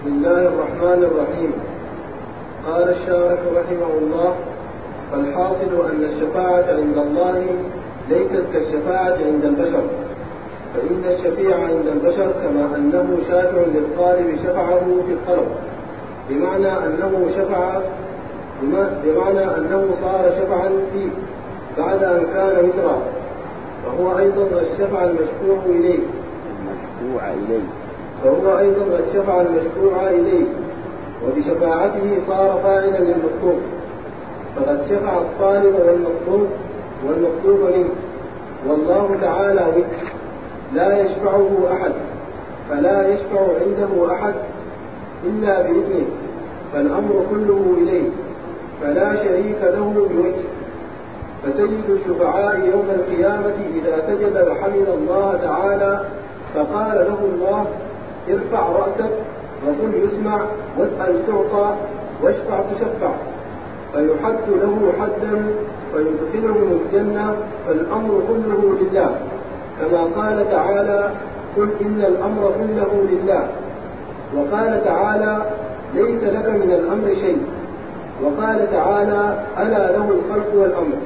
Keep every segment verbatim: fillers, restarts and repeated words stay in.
بسم الله الرحمن الرحيم. قال الشارح رحمه الله: فالحاصل أن الشفاعة عند الله ليست كالشفاعة عند البشر، فإن الشفيع عند البشر كما أنه شافع للطالب شفعه في الطلب، بمعنى أنه شفع بمعنى أنه صار شفعا فيه بعد أن كان وترا، فهو أيضا الشفع المشفوع إليه المشفوع إليه فهو أيضا الشفع المشفوع إليه وبشفاعته صار فاعلا للمطلوب، فقد شفع الطالب والمطلوب والمطلوب منه، والله تعالى وتر لا يشفعه أحد، فلا يشفع عنده أحد إلا بإذنه، فالأمر كله إليه، فلا شريك له بوجه. فسيد الشفعاء يوم القيامة إذا سجد وحمد الله تعالى فقال له الله: ارفع رأسك وقل يسمع واسأل تعطى واشفع تشفع، فيحد له حدا فيدخله الجنة، فالأمر كله لله، كما قال تعالى: قل إن الأمر كله لله. وقال تعالى: ليس لك من الأمر شيء. وقال تعالى: ألا له الخلق والأمر.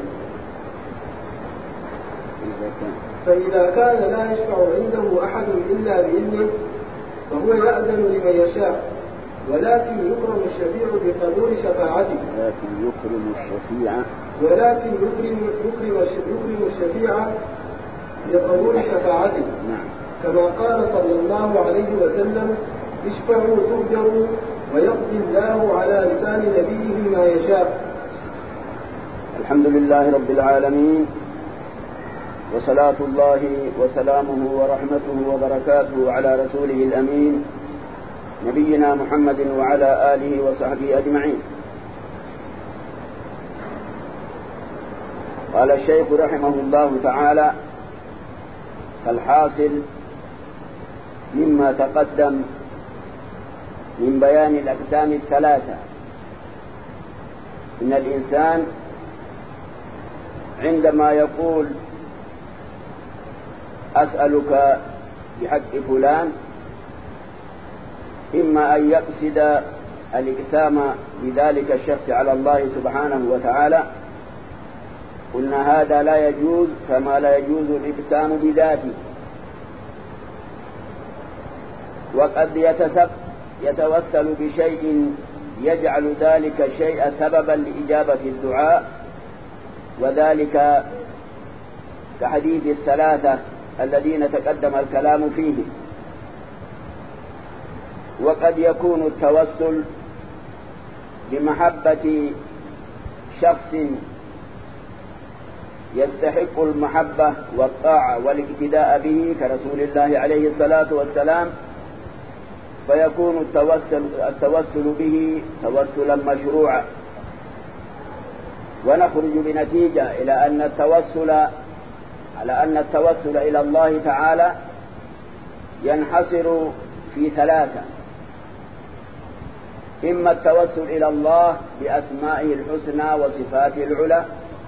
فإذا كان لا يشفع عنده أحد إلا بإذنه فهو يأذن لمن يشاء، ولكن يكرم الشفيع بقبول شفاعته ولكن يكرم الشفيع ولكن يكرم يكرم يكرم الشفيع بقبول شفاعته نعم. كما قال صلى الله عليه وسلم: اشفعوا تؤجروا ويقضي الله على لسان نبيه ما يشاء. الحمد لله رب العالمين، وصلاة الله وسلامه ورحمته وبركاته على رسوله الأمين نبينا محمد وعلى آله وصحبه أجمعين. قال الشيخ رحمه الله تعالى: فالحاصل مما تقدم من بيان الأقسام الثلاثة إن الإنسان عندما يقول أسألك بحق فلان إما أن يقصد الإقسام بذلك الشخص على الله سبحانه وتعالى، قلنا هذا لا يجوز كما لا يجوز الإقسام بذاته، وقد يتوسل بشيء يجعل ذلك الشيء سببا لإجابة الدعاء، وذلك كحديث الثلاثة الذين تقدم الكلام فيه. وقد يكون التوسل بمحبة شخص يستحق المحبة والطاعة والاقتداء به كرسول الله عليه الصلاة والسلام، فيكون التوسل, التوسل به توسلا مشروعا، ونخرج بنتيجة إلى أن التوسل على أن التوسل إلى الله تعالى ينحصر في ثلاثة: إما التوسل إلى الله بأسمائه الحسنى وصفاته العلى،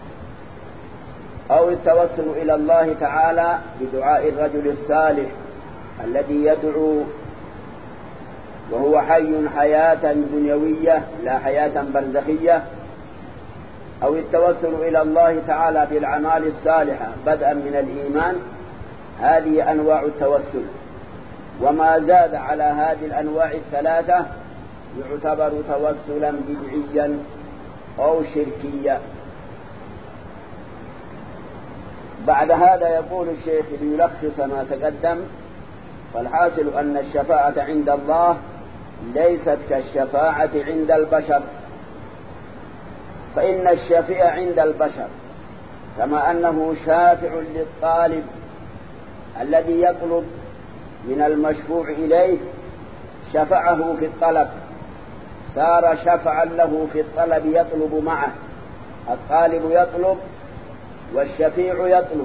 أو التوسل إلى الله تعالى بدعاء الرجل الصالح الذي يدعو وهو حي حياة دنيوية لا حياة برزخية، أو التوسل إلى الله تعالى بالأعمال الصالحة بدءا من الإيمان. هذه أنواع التوسل، وما زاد على هذه الأنواع الثلاثة يعتبر توسلا بدعيا أو شركيا. بعد هذا يقول الشيخ ليلخص ما تقدم: فالحاصل أن الشفاعة عند الله ليست كالشفاعة عند البشر، فإن الشفيع عند البشر كما أنه شافع للطالب الذي يطلب من المشفوع إليه شفعه في الطلب، صار شفعا له في الطلب يطلب معه، الطالب يطلب والشفيع يطلب،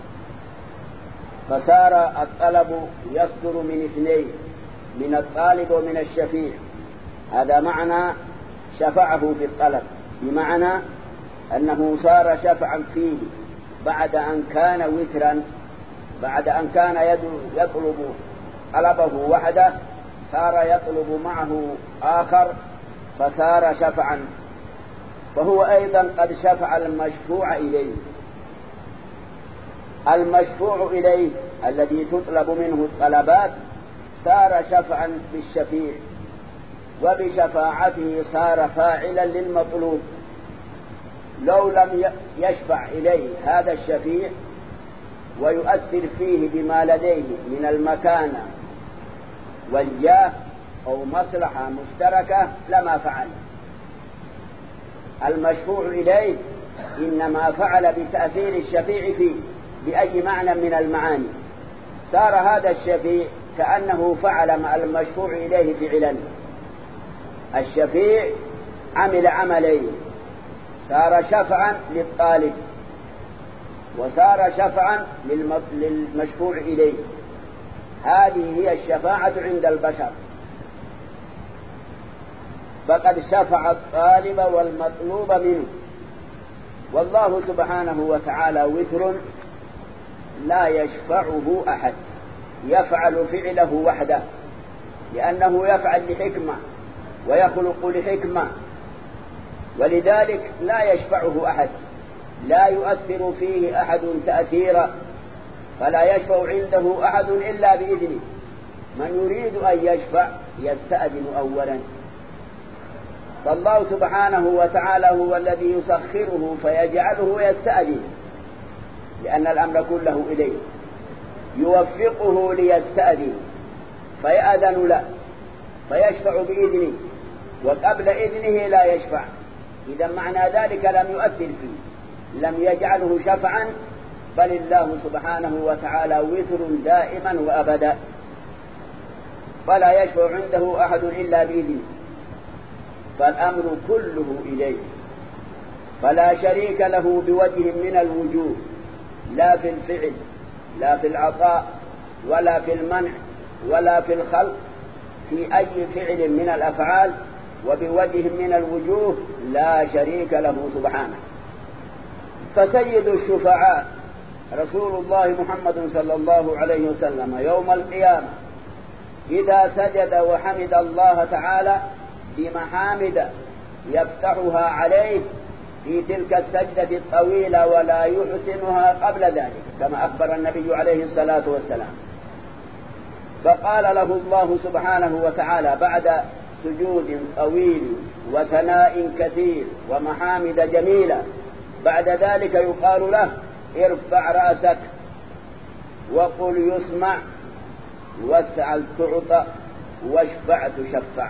فصار الطلب يصدر من اثنين، من الطالب ومن الشفيع. هذا معنى شفعه في الطلب، بمعنى أنه صار شفعا فيه بعد أن كان وترا، بعد أن كان يطلب طلبه وحده صار يطلب معه آخر فصار شفعا، فهو أيضا قد شفع المشفوع إليه. المشفوع إليه الذي تطلب منه الطلبات صار شفعا بالشفيع، وبشفاعته صار فاعلا للمطلوب. لو لم يشفع إليه هذا الشفيع ويؤثر فيه بما لديه من المكانة والجاه أو مصلحة مشتركة لما فعل. المشفوع إليه إنما فعل بتأثير الشفيع فيه بأي معنى من المعاني. صار هذا الشفيع كأنه فعل مع المشفوع إليه فعلا. الشفيع عمل عملين، صار شفعا للطالب وصار شفعا للمشفوع إليه. هذه هي الشفاعة عند البشر، فقد شفع الطالب والمطلوب منه. والله سبحانه وتعالى وتر لا يشفعه أحد، يفعل فعله وحده، لأنه يفعل لحكمة ويخلق لحكمة، ولذلك لا يشفعه أحد، لا يؤثر فيه أحد تأثيرا، فلا يشفع عنده أحد إلا بإذنه. من يريد أن يشفع يستأذن أولا، فالله سبحانه وتعالى هو الذي يسخره فيجعله يستأذن، لأن الأمر كله إليه، يوفقه ليستأذن فيأذن له فيشفع بإذنه، وقبل إذنه لا يشفع. إذا معنى ذلك لم يؤثر فيه، لم يجعله شفعا، بل الله سبحانه وتعالى وتر دائما وأبدا، فلا يشفع عنده أحد إلا بإذنه، فالأمر كله إليه، فلا شريك له بوجه من الوجوه، لا في الفعل لا في العطاء ولا في المنع ولا في الخلق، في أي فعل من الأفعال وبوجه من الوجوه لا شريك له سبحانه. فسيد الشفعاء رسول الله محمد صلى الله عليه وسلم يوم القيامة إذا سجد وحمد الله تعالى بمحامد يفتحها عليه في تلك السجدة الطويلة ولا يحسنها قبل ذلك، كما أخبر النبي عليه الصلاة والسلام. فقال له الله سبحانه وتعالى بعد سجود طويل وثناء كثير ومحامد جميلة، بعد ذلك يقال له ارفع رأسك وقل يسمع واسأل تعطى واشفع تشفع.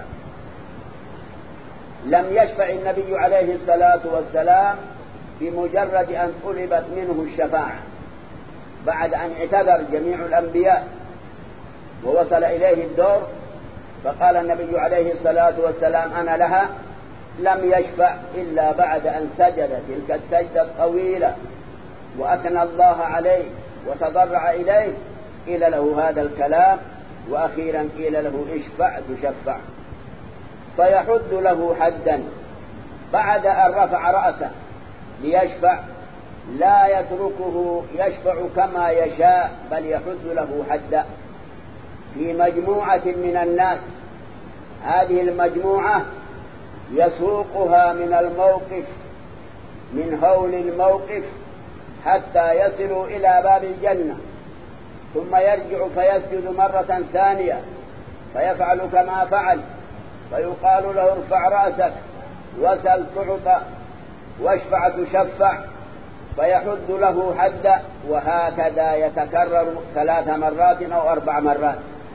لم يشفع النبي عليه الصلاة والسلام بمجرد أن طلبت منه الشفاعة، بعد أن اعتذر جميع الأنبياء ووصل إليه الدور فقال النبي عليه الصلاة والسلام أنا لها، لم يشفع إلا بعد أن سجد تلك السجدة الطويلة وأثنى الله عليه وتضرع إليه، قيل له هذا الكلام، وأخيرا قيل له اشفع تشفع، فيحد له حدا بعد أن رفع رأسه ليشفع، لا يتركه يشفع كما يشاء، بل يحد له حدا في مجموعة من الناس. هذه المجموعة يسوقها من الموقف من هول الموقف حتى يصلوا إلى باب الجنة، ثم يرجع فيسجد مرة ثانية فيفعل كما فعل، فيقال له ارفع رأسك وسل تعطى واشفع تشفع، فيحد له حدا، وهكذا يتكرر ثلاث مرات أو أربع مرات.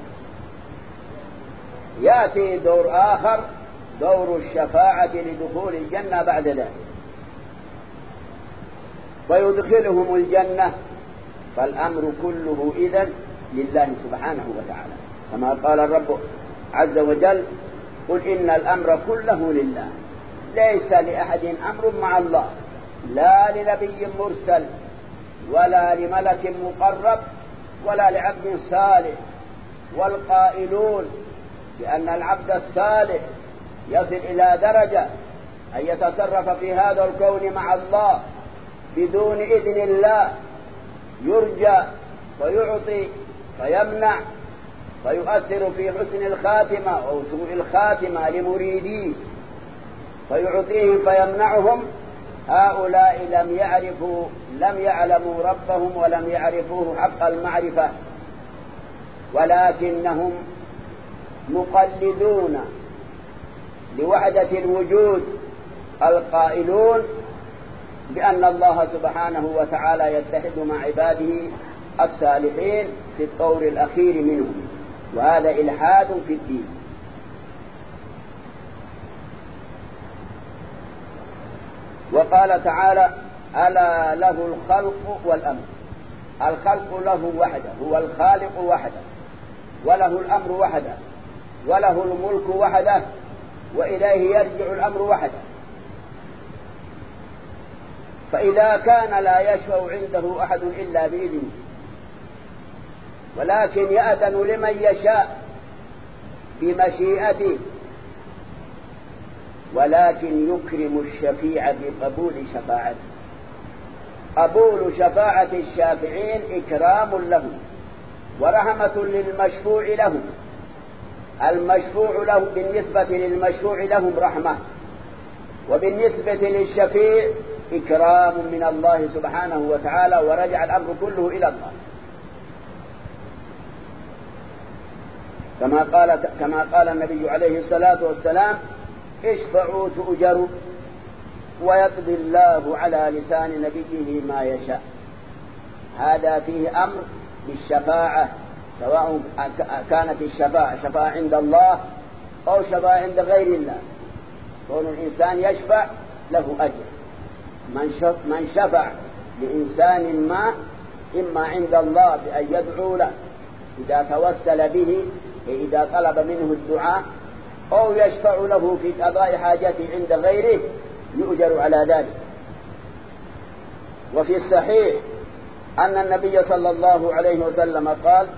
يأتي دور آخر، دور الشفاعة لدخول الجنة بعد ذلك، ويدخلهم الجنة، فالأمر كله إذن لله سبحانه وتعالى، كما قال الرب عز وجل قل إن الأمر كله لله، ليس لأحد أمر مع الله، لا لنبي مرسل ولا لملك مقرب ولا لعبد صالح. والقائلون بأن العبد الصالح يصل إلى درجة أن يتصرف في هذا الكون مع الله بدون إذن الله، يرجى ويعطي ويمنع فيؤثر في حسن الخاتمة أو سوء الخاتمة لمريديه فيعطيهم فيمنعهم، هؤلاء لم يعرفوا لم يعلموا ربهم ولم يعرفوه حق المعرفة، ولكنهم مقلدون لوحدة الوجود القائلون بأن الله سبحانه وتعالى يتحد مع عباده الصالحين في الطور الأخير منهم، وهذا إلحاد في الدين. وقال تعالى: ألا له الخلق والأمر. الخلق له وحده، هو الخالق وحده، وله الأمر وحده، وله الملك وحده، وإليه يرجع الأمر وحده. فإذا كان لا يشفع عنده أحد إلا بإذنه، ولكن يأذن لمن يشاء بمشيئته، ولكن يكرم الشفيع بقبول شفاعته. قبول شفاعة الشافعين إكرام لهم ورحمة للمشفوع لهم. المشفوع له بالنسبة للمشفوع لهم رحمة، وبالنسبة للشفيع إكرام من الله سبحانه وتعالى، ورجع الأمر كله إلى الله، كما قال كما قال النبي عليه الصلاة والسلام: اشفعوا تؤجروا، ويقضي الله على لسان نبيه ما يشاء. هذا فيه أمر بالشفاعة، سواء كانت الشفاعة شفاعة عند الله أو شفاعة عند غير الله. كون الإنسان يشفع له أجر. من شفع لإنسان ما، إما عند الله بأن يدعو له إذا توسل به، إذا طلب منه الدعاء، أو يشفع له في قضاء حاجته عند غيره، يؤجر على ذلك. وفي الصحيح أن النبي صلى الله عليه وسلم قال: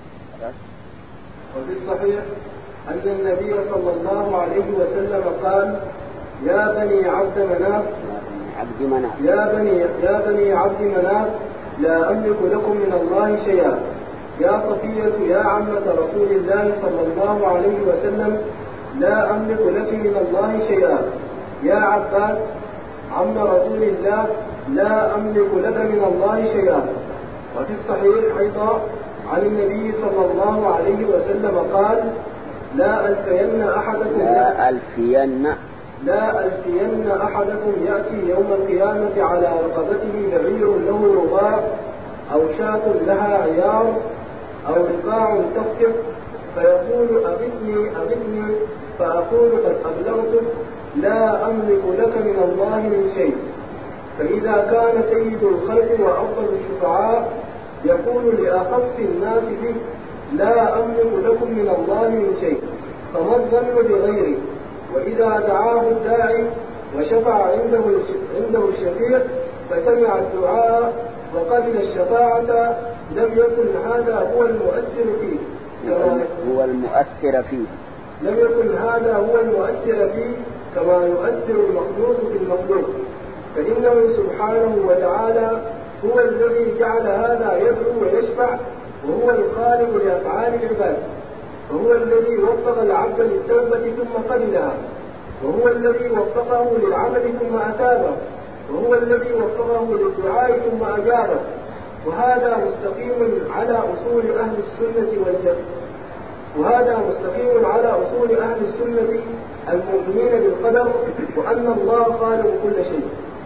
وفي الصحيح أن النبي صلى الله عليه وسلم قال: يا بني عبد مناف عبد مناف يا بني يا بني عبد مناف لا أملك لكم من الله شيئا. يا صفية يا عمة رسول الله صلى الله عليه وسلم لا أملك لك من الله شيئا. يا عباس عم رسول الله لا أملك لك من الله شيئا. وفي الصحيح أيضا عن النبي صلى الله عليه وسلم قال: لا ألفين أحدكم لا ألفين لا ألفين أحدكم يأتي يوم القيامة على رقبته بعير له رباع، أو شاة لها عيار، أو رقاع تخطف، فيقول: أغثني أغثني، فأقول: قد أبلغتك، لا أملك لك من الله من شيء. فإذا كان سيد الخلق وأفضل الشفعاء يقول لأخص الناس به: لا أملك لكم من الله من شيء، فما الظن بغيره؟ وإذا دعاه الداعي وشفع عنده عنده الشفيع فسمع الدعاء وقبل الشفاعة، لم يكن هذا هو المؤثر فيه كما هو المؤثر فيه لم يكن هذا هو المؤثر فيه كما يؤثر المخلوق في المخلوق، فإنه سبحانه وتعالى هو الذي جعل هذا يدعو ويشفع، وهو الخالق لأفعال العباد، وهو الذي وفق العبد للتوبة ثم قبلها، وهو الذي وفقه للعمل ثم أتابه، وهو الذي وفقه للدعاء ثم أجابه. وهذا مستقيم على أصول أهل السنة والجنة وهذا مستقيم على أصول أهل السنة المؤمنين بالقدر، وأن الله خالق كل شيء.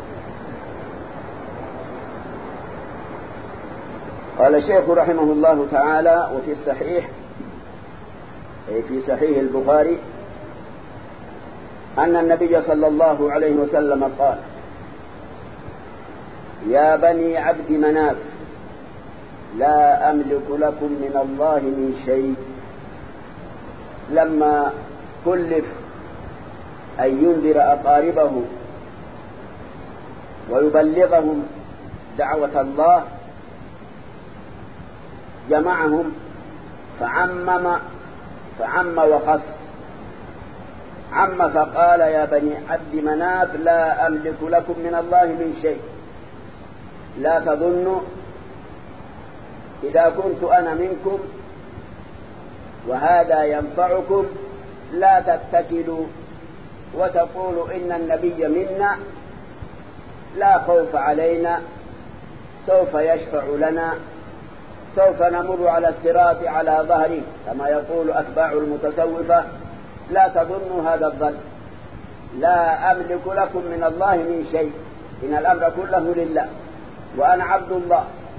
قال الشيخ رحمه الله تعالى: وفي الصحيح أي في صحيح البخاري أن النبي صلى الله عليه وسلم قال: يا بني عبد مناف لا أملك لكم من الله من شيء. لما كلف أن ينذر أقاربه ويبلغهم دعوة الله جمعهم فعمم فعم وخص. عم فقال: يا بني عبد مناف لا أملك لكم من الله من شيء. لا تظنوا إذا كنت أنا منكم وهذا ينفعكم لا تتكلوا وتقولوا إن النبي منا لا خوف علينا سوف يشفع لنا سوف نمر على الصراط على ظهره كما يقول أتباع المتصوفة. لا تظنوا هذا الظن، لا أملك لكم من الله من شيء، إن الأمر كله لله وأنا عبد الله.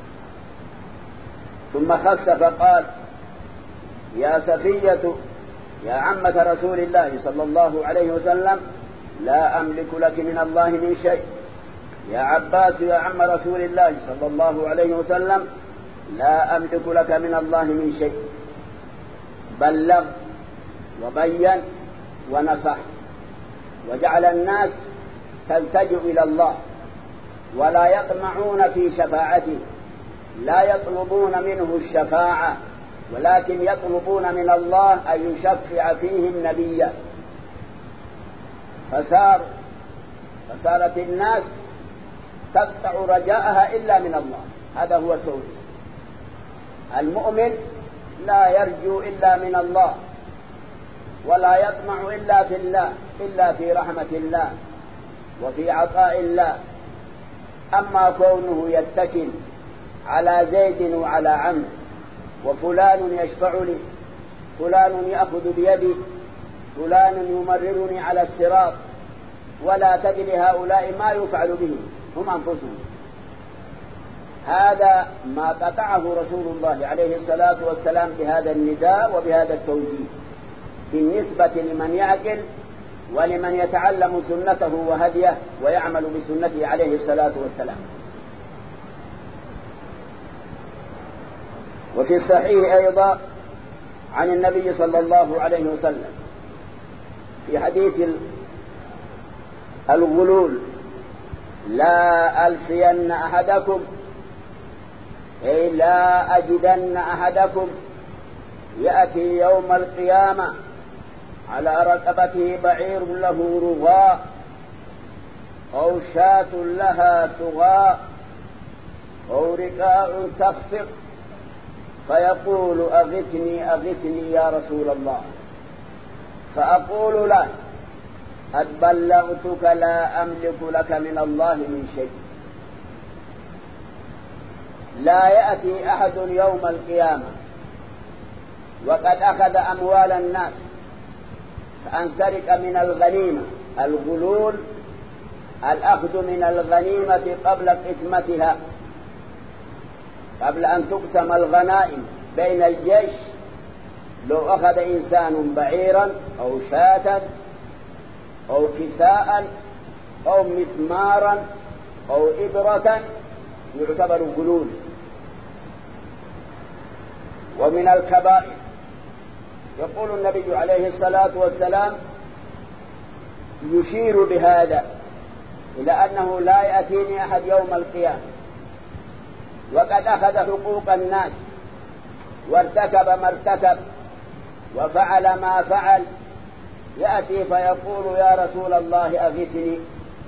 ثم خص فقال يا سفية يا عمة رسول الله صلى الله عليه وسلم لا أملك لك من الله من شيء. يا عباس يا عم رسول الله صلى الله عليه وسلم لا أملك لك من الله من شيء. بلغ وبين ونصح وجعل الناس تلتجئ إلى الله ولا يطمعون في شفاعته، لا يطلبون منه الشفاعة ولكن يطلبون من الله أن يشفع فيه النبي. فصار فصارت الناس تقطع رجاءها إلا من الله. هذا هو التوحيد. المؤمن لا يرجو إلا من الله ولا يطمع إلا في الله، إلا في رحمة الله وفي عطاء الله. أما كونه يتكل على زيد وعلى عمرو وفلان يشفع لي، فلان يأخذ بيدي، فلان يمررني على الصراط، ولا تدري هؤلاء ما يفعل به هم أنفسهم. هذا ما قطعه رسول الله عليه الصلاة والسلام بهذا النداء وبهذا التوجيه بالنسبة لمن يعقل ولمن يتعلم سنته وهديه ويعمل بسنته عليه الصلاة والسلام. وفي الصحيح أيضا عن النبي صلى الله عليه وسلم في حديث الغلول لا ألفين أحدكم أي لا أجدن أحدكم يأتي يوم القيامة على رقبته بعير له رغاء أو شاة لها ثغاء أو رقاء تخفق فيقول أغثني أغثني يا رسول الله، فأقول له قد بلغتك لا أملك لك من الله من شيء. لا يأتي أحد يوم القيامة وقد أخذ أموال الناس فأن سرق من الغنيمة. الغلول الأخذ من الغنيمة قبل قسمتها، قبل أن تقسم الغنائم بين الجيش. لو أخذ إنسان بعيرا أو شاة أو كساء أو مسمارا أو إبرة يعتبر غلول. ومن الكبائر يقول النبي عليه الصلاة والسلام يشير بهذا إلى أنه لا يأتيني أحد يوم القيامة وقد أخذ حقوق الناس وارتكب ما ارتكب وفعل ما فعل، يأتي فيقول يا رسول الله أغثني،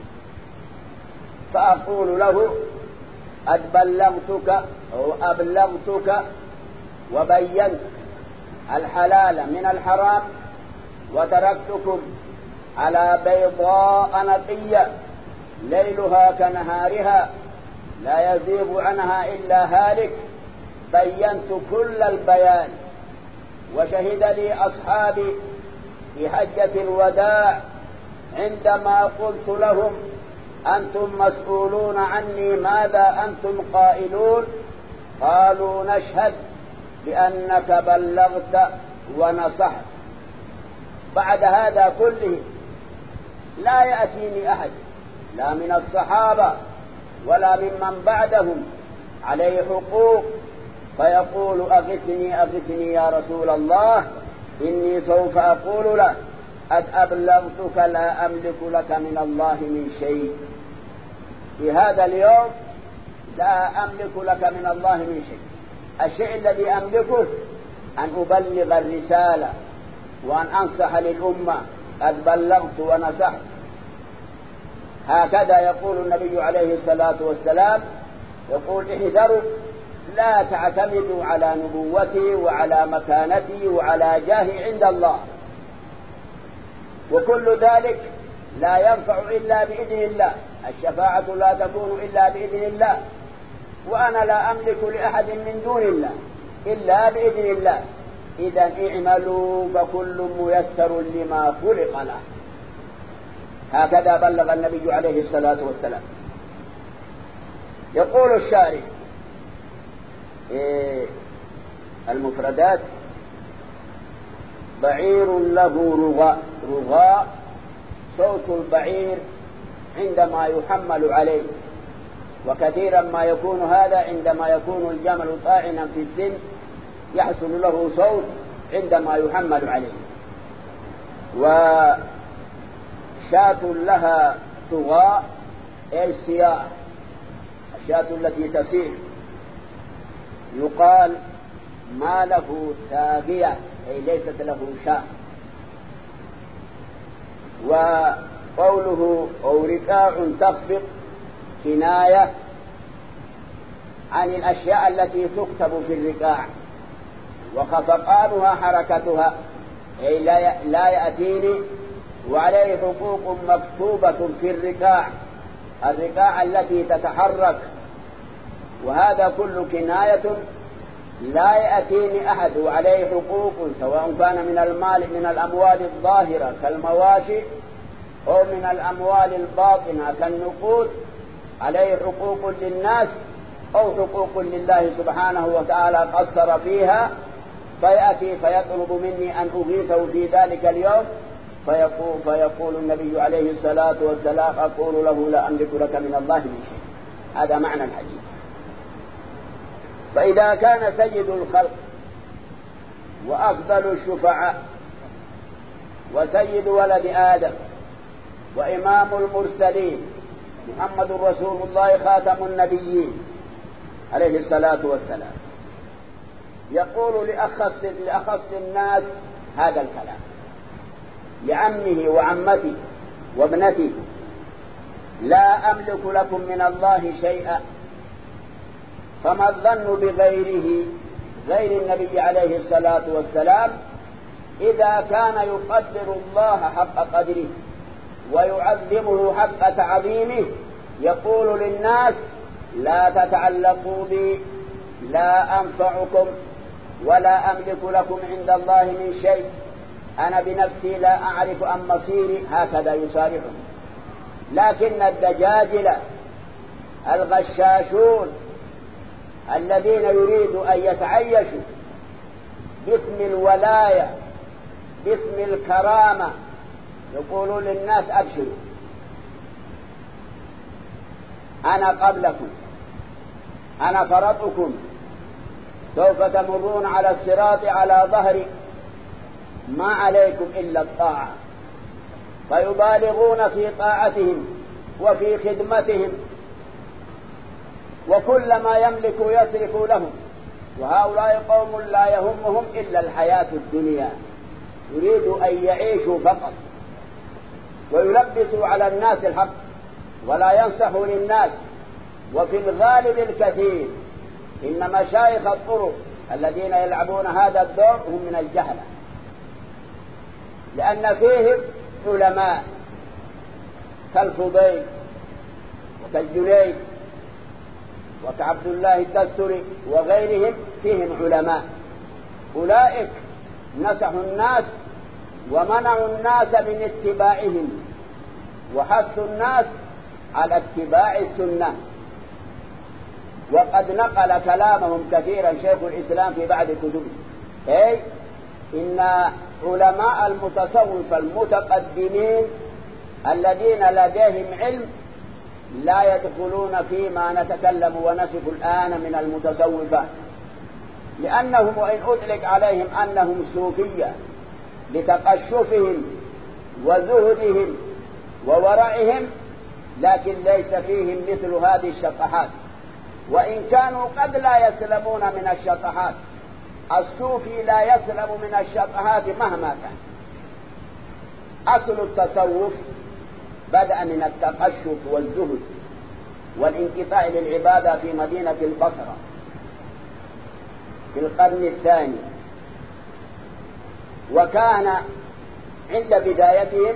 فأقول له قد بلغتك أو أبلغتك وبينت الحلال من الحرام وتركتكم على بيضاء نقية ليلها كنهارها لا يزيغ عنها إلا هالك. بينت كل البيان وشهد لي أصحابي في حجة الوداع عندما قلت لهم أنتم مسؤولون عني ماذا أنتم قائلون؟ قالوا نشهد بأنك بلغت ونصحت. بعد هذا كله لا يأتيني أحد لا من الصحابة ولا ممن بعدهم عليه حقوق فيقول أغثني أغثني يا رسول الله، إني سوف أقول له قد أبلغتك لا أملك لك من الله من شيء. في هذا اليوم لا أملك لك من الله من شيء. الشيء الذي أملكه أن أبلغ الرسالة وأن أنصح للأمة، قد بلغت ونصحت. هكذا يقول النبي عليه الصلاة والسلام، يقول احذروا لا تعتمدوا على نبوتي وعلى مكانتي وعلى جاهي عند الله، وكل ذلك لا ينفع إلا بإذن الله، الشفاعة لا تكون إلا بإذن الله، وأنا لا أملك لأحد من دون الله إلا بإذن الله. إذا اعملوا فكل ميسر لما خلق له. هكذا بلغ النبي عليه الصلاة والسلام. يقول الشارح إيه المفردات: بعير له رغاء. رغاء صوت البعير عندما يحمل عليه، وكثيرا ما يكون هذا عندما يكون الجمل طاعنا في السن يحصل له صوت عندما يحمل عليه. وشاة لها ثغاء أي سياء، الشاة التي تسير. يقال ما له ثاغية أي ليست له شاة. وقوله أو ركاع تخفق كناية عن الأشياء التي تكتب في الركاع، وخفقانها حركتها أي لا يأتيني وعليه حقوق مكتوبة في الركاع، الركاع التي تتحرك. وهذا كل كناية لا يأتيني أحد وعليه حقوق، سواء كان من المال من الأموال الظاهرة كالمواشي أو من الأموال الباطنة كالنقود، عليه حقوق للناس أو حقوق لله سبحانه وتعالى قصر فيها، فيأتي فيطلب مني أن أغيثه في ذلك اليوم، فيقول, فيقول النبي عليه الصلاة والسلام: أقول له لا أملك لك من الله من شيء. هذا معنى الحديث. فإذا كان سيد الخلق وأفضل الشفعاء وسيد ولد آدم وإمام المرسلين محمد رسول الله خاتم النبيين عليه الصلاة والسلام يقول لأخص, لأخص الناس هذا الكلام، لعمه وعمته وابنته: لا أملك لكم من الله شيئا. فما الظن بغيره غير النبي عليه الصلاة والسلام إذا كان يقدر الله حق قدره ويعظمه حق تعظيمه، يقول للناس: لا تتعلقوا بي، لا أنفعكم ولا أملك لكم عند الله من شيء، أنا بنفسي لا أعرف عن مصيري. هكذا يصارحهم. لكن الدجاجلة الغشاشون الذين يريدوا أن يتعيشوا باسم الولاية باسم الكرامة يقولون للناس: أبشروا، أنا قبلكم، أنا فرطكم، سوف تمرون على الصراط على ظهري، ما عليكم إلا الطاعة. فيبالغون في طاعتهم وفي خدمتهم، وكل ما يملك يصرف لهم. وهؤلاء قوم لا يهمهم إلا الحياة الدنيا، يريدوا أن يعيشوا فقط ويلبسوا على الناس الحق ولا ينصحوا للناس. وفي الغالب الكثير إن مشايخ الطرق الذين يلعبون هذا الدور هم من الجهلة، لأن فيهم علماء كالفضيل وكالجنيد وكعبد الله التستري وغيرهم، فيهم علماء. أولئك نصحوا الناس ومنعوا الناس من اتباعهم وحثوا الناس على اتباع السنة. وقد نقل كلامهم كثيرا شيخ الإسلام في بعض كتبه، أي إن علماء المتصوف المتقدمين الذين لديهم علم لا يدخلون فيما نتكلم ونصف الآن من المتصوفة، لأنهم وإن أطلق عليهم أنهم صوفية لتقشفهم وزهدهم وورعهم، لكن ليس فيهم مثل هذه الشطحات، وإن كانوا قد لا يسلمون من الشطحات. الصوفي لا يسلم من الشطحات مهما كان. أصل التصوف بدأ من التقشف والزهد والانقطاع للعبادة في مدينة البصرة، في القرن الثاني، وكان عند بدايتهم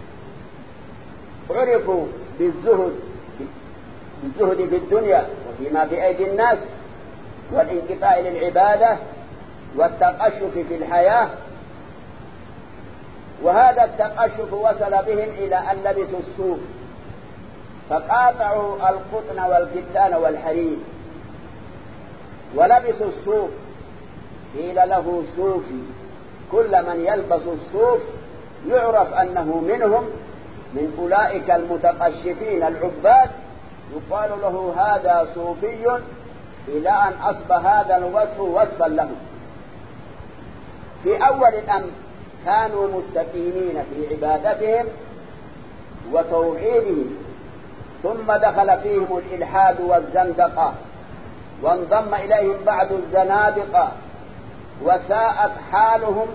عرفوا بالزهد بالزهد في الدنيا وفيما في أيدي الناس، والانقطاع للعبادة والتقشف في الحياة. وهذا التقشف وصل بهم إلى أن لبسوا الصوف، فقاطعوا القطن والكتان والحرير ولبسوا الصوف. قيل له صوفي، كل من يلبس الصوف يعرف أنه منهم، من أولئك المتقشفين العباد، يقال له هذا صوفي، إلى أن أصبح هذا الوصف وصفا له. في أول الأمر كانوا مستقيمين في عبادتهم وتوحيدهم، ثم دخل فيهم الإلحاد والزندقة، وانضم إليهم بعض الزنادقة، وساءت حالهم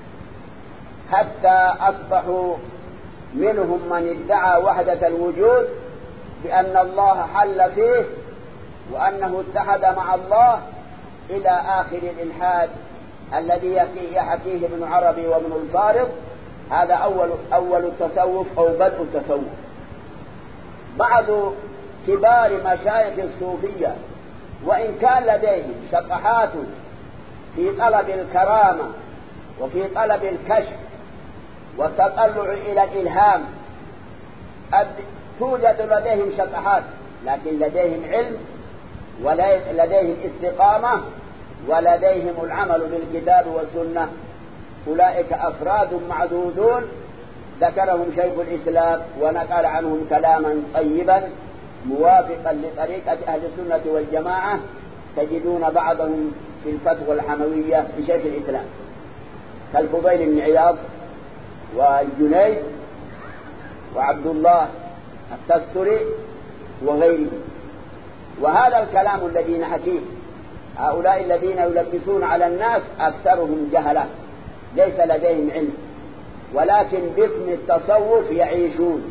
حتى أصبحوا منهم من ادعى وحدة الوجود بأن الله حل فيه وأنه اتحد مع الله، إلى آخر الإلحاد الذي يحكيه ابن عربي وابن الفارض. هذا أول أول التصوف أو بدء التصوف. بعض كبار مشايخ الصوفية وإن كان لديهم شطحات في طلب الكرامة وفي طلب الكشف والتطلع إلى الإلهام، توجد لديهم شطحات، لكن لديهم علم ولديهم استقامة ولديهم العمل بالكتاب والسنة. أولئك أفراد معدودون ذكرهم شيخ الإسلام ونقل عنهم كلاما طيبا موافقا لطريقة أهل السنة والجماعة، تجدون بعضهم في الفتوى الحموية لشيخ الإسلام كالفضيل بن عياض والجنيد وعبد الله التستري وغيره. وهذا الكلام الذي نحكيه، هؤلاء الذين يلبسون على الناس أكثرهم جهلة ليس لديهم علم، ولكن باسم التصوف يعيشون،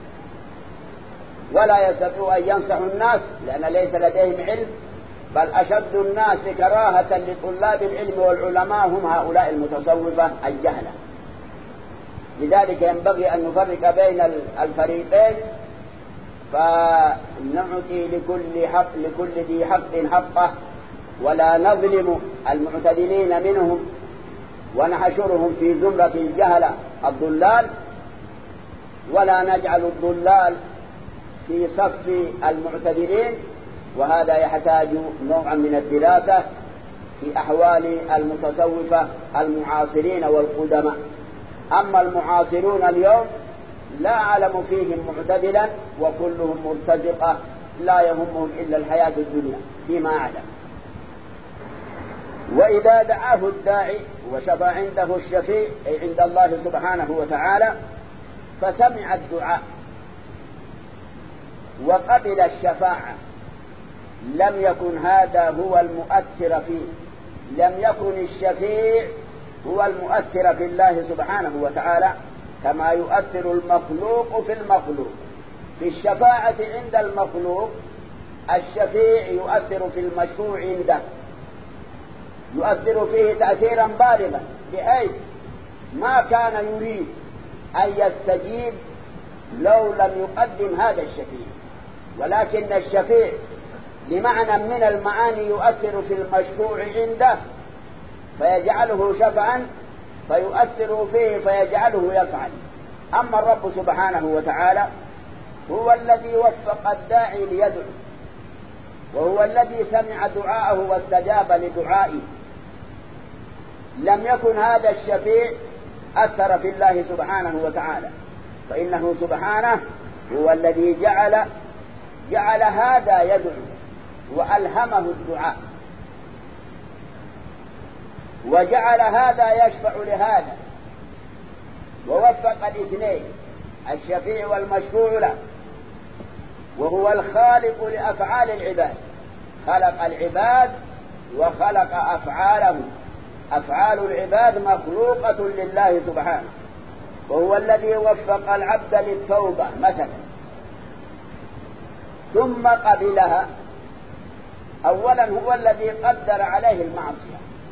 ولا يستطيعوا أن ينصحوا الناس لأن ليس لديهم علم، بل أشد الناس كراهة لطلاب العلم والعلماء هم هؤلاء المتصوفة الجهلة. لذلك ينبغي أن نفرق بين الفريقين، فنعطي لكل حق لكل ذي حق حقه، ولا نظلم المعتدلين منهم ونحشرهم في زمرة الجهلة الضلال، ولا نجعل الضلال في صف المعتدلين. وهذا يحتاج نوعا من الدراسة في أحوال المتصوفة المعاصرين والقدماء. أما المعاصرون اليوم لا أعلم فيهم معتدلا، وكلهم مرتزقة لا يهمهم إلا الحياة الدنيا فيما أعلم. وإذا دعاه الداعي وشفع عنده الشفيع أي عند الله سبحانه وتعالى فسمع الدعاء وقبل الشفاعة، لم يكن هذا هو المؤثر فيه، لم يكن الشفيع هو المؤثر في الله سبحانه وتعالى كما يؤثر المخلوق في المخلوق. في الشفاعة عند المخلوق الشفيع يؤثر في المشفوع عنده، يؤثر فيه تأثيرا بالغا، بحيث ما كان يريد أن يستجيب لو لم يقدم هذا الشفيع، ولكن الشفيع لمعنى من المعاني يؤثر في المشفوع عنده فيجعله شفعا فيؤثر فيه فيجعله يفعل. أما الرب سبحانه وتعالى هو الذي وفق الداعي ليدعو، وهو الذي سمع دعاءه واستجاب لدعائه. لم يكن هذا الشفيع أثر في الله سبحانه وتعالى، فإنه سبحانه هو الذي جعل جعل هذا يدعو وألهمه الدعاء، وجعل هذا يشفع لهذا، ووفق الاثنين الشفيع والمشفوع له. وهو الخالق لأفعال العباد، خلق العباد وخلق أفعالهم. أفعال العباد مخلوقة لله سبحانه، وهو الذي وفق العبد للتوبة مثلا ثم قبلها. أولا هو الذي قدر عليه المعصية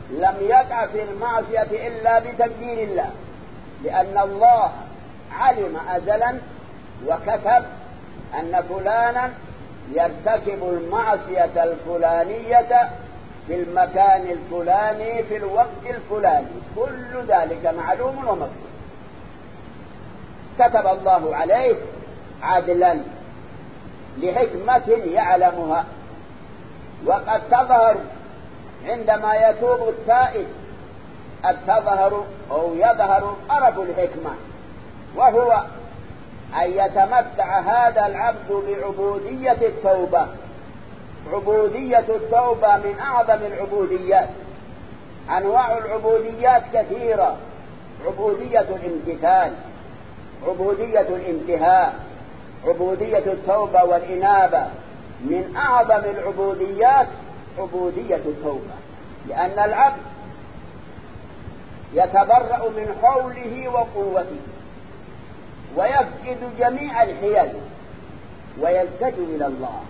لم يقع في المعصية إلا بتقدير الله، لأن الله علم أزلا وكتب أن فلانا يرتكب المعصية الفلانية في المكان الفلاني في الوقت الفلاني، كل ذلك معلوم ومكتوب، كتب الله عليه عدلا لحكمة يعلمها. وقد تظهر عندما يتوب التائب، قد تظهر أو يظهر طرف الحكمة، وهو أن يتمتع هذا العبد بعبودية التوبة. عبودية التوبة من أعظم العبوديات. أنواع العبوديات كثيرة: عبودية الامتثال، عبودية الانتهاء، عبودية التوبة والإنابة. من أعظم العبوديات عبودية التوبة، لأن العبد يتبرأ من حوله وقوته ويفقد جميع الحيل ويلتجئ إلى الله.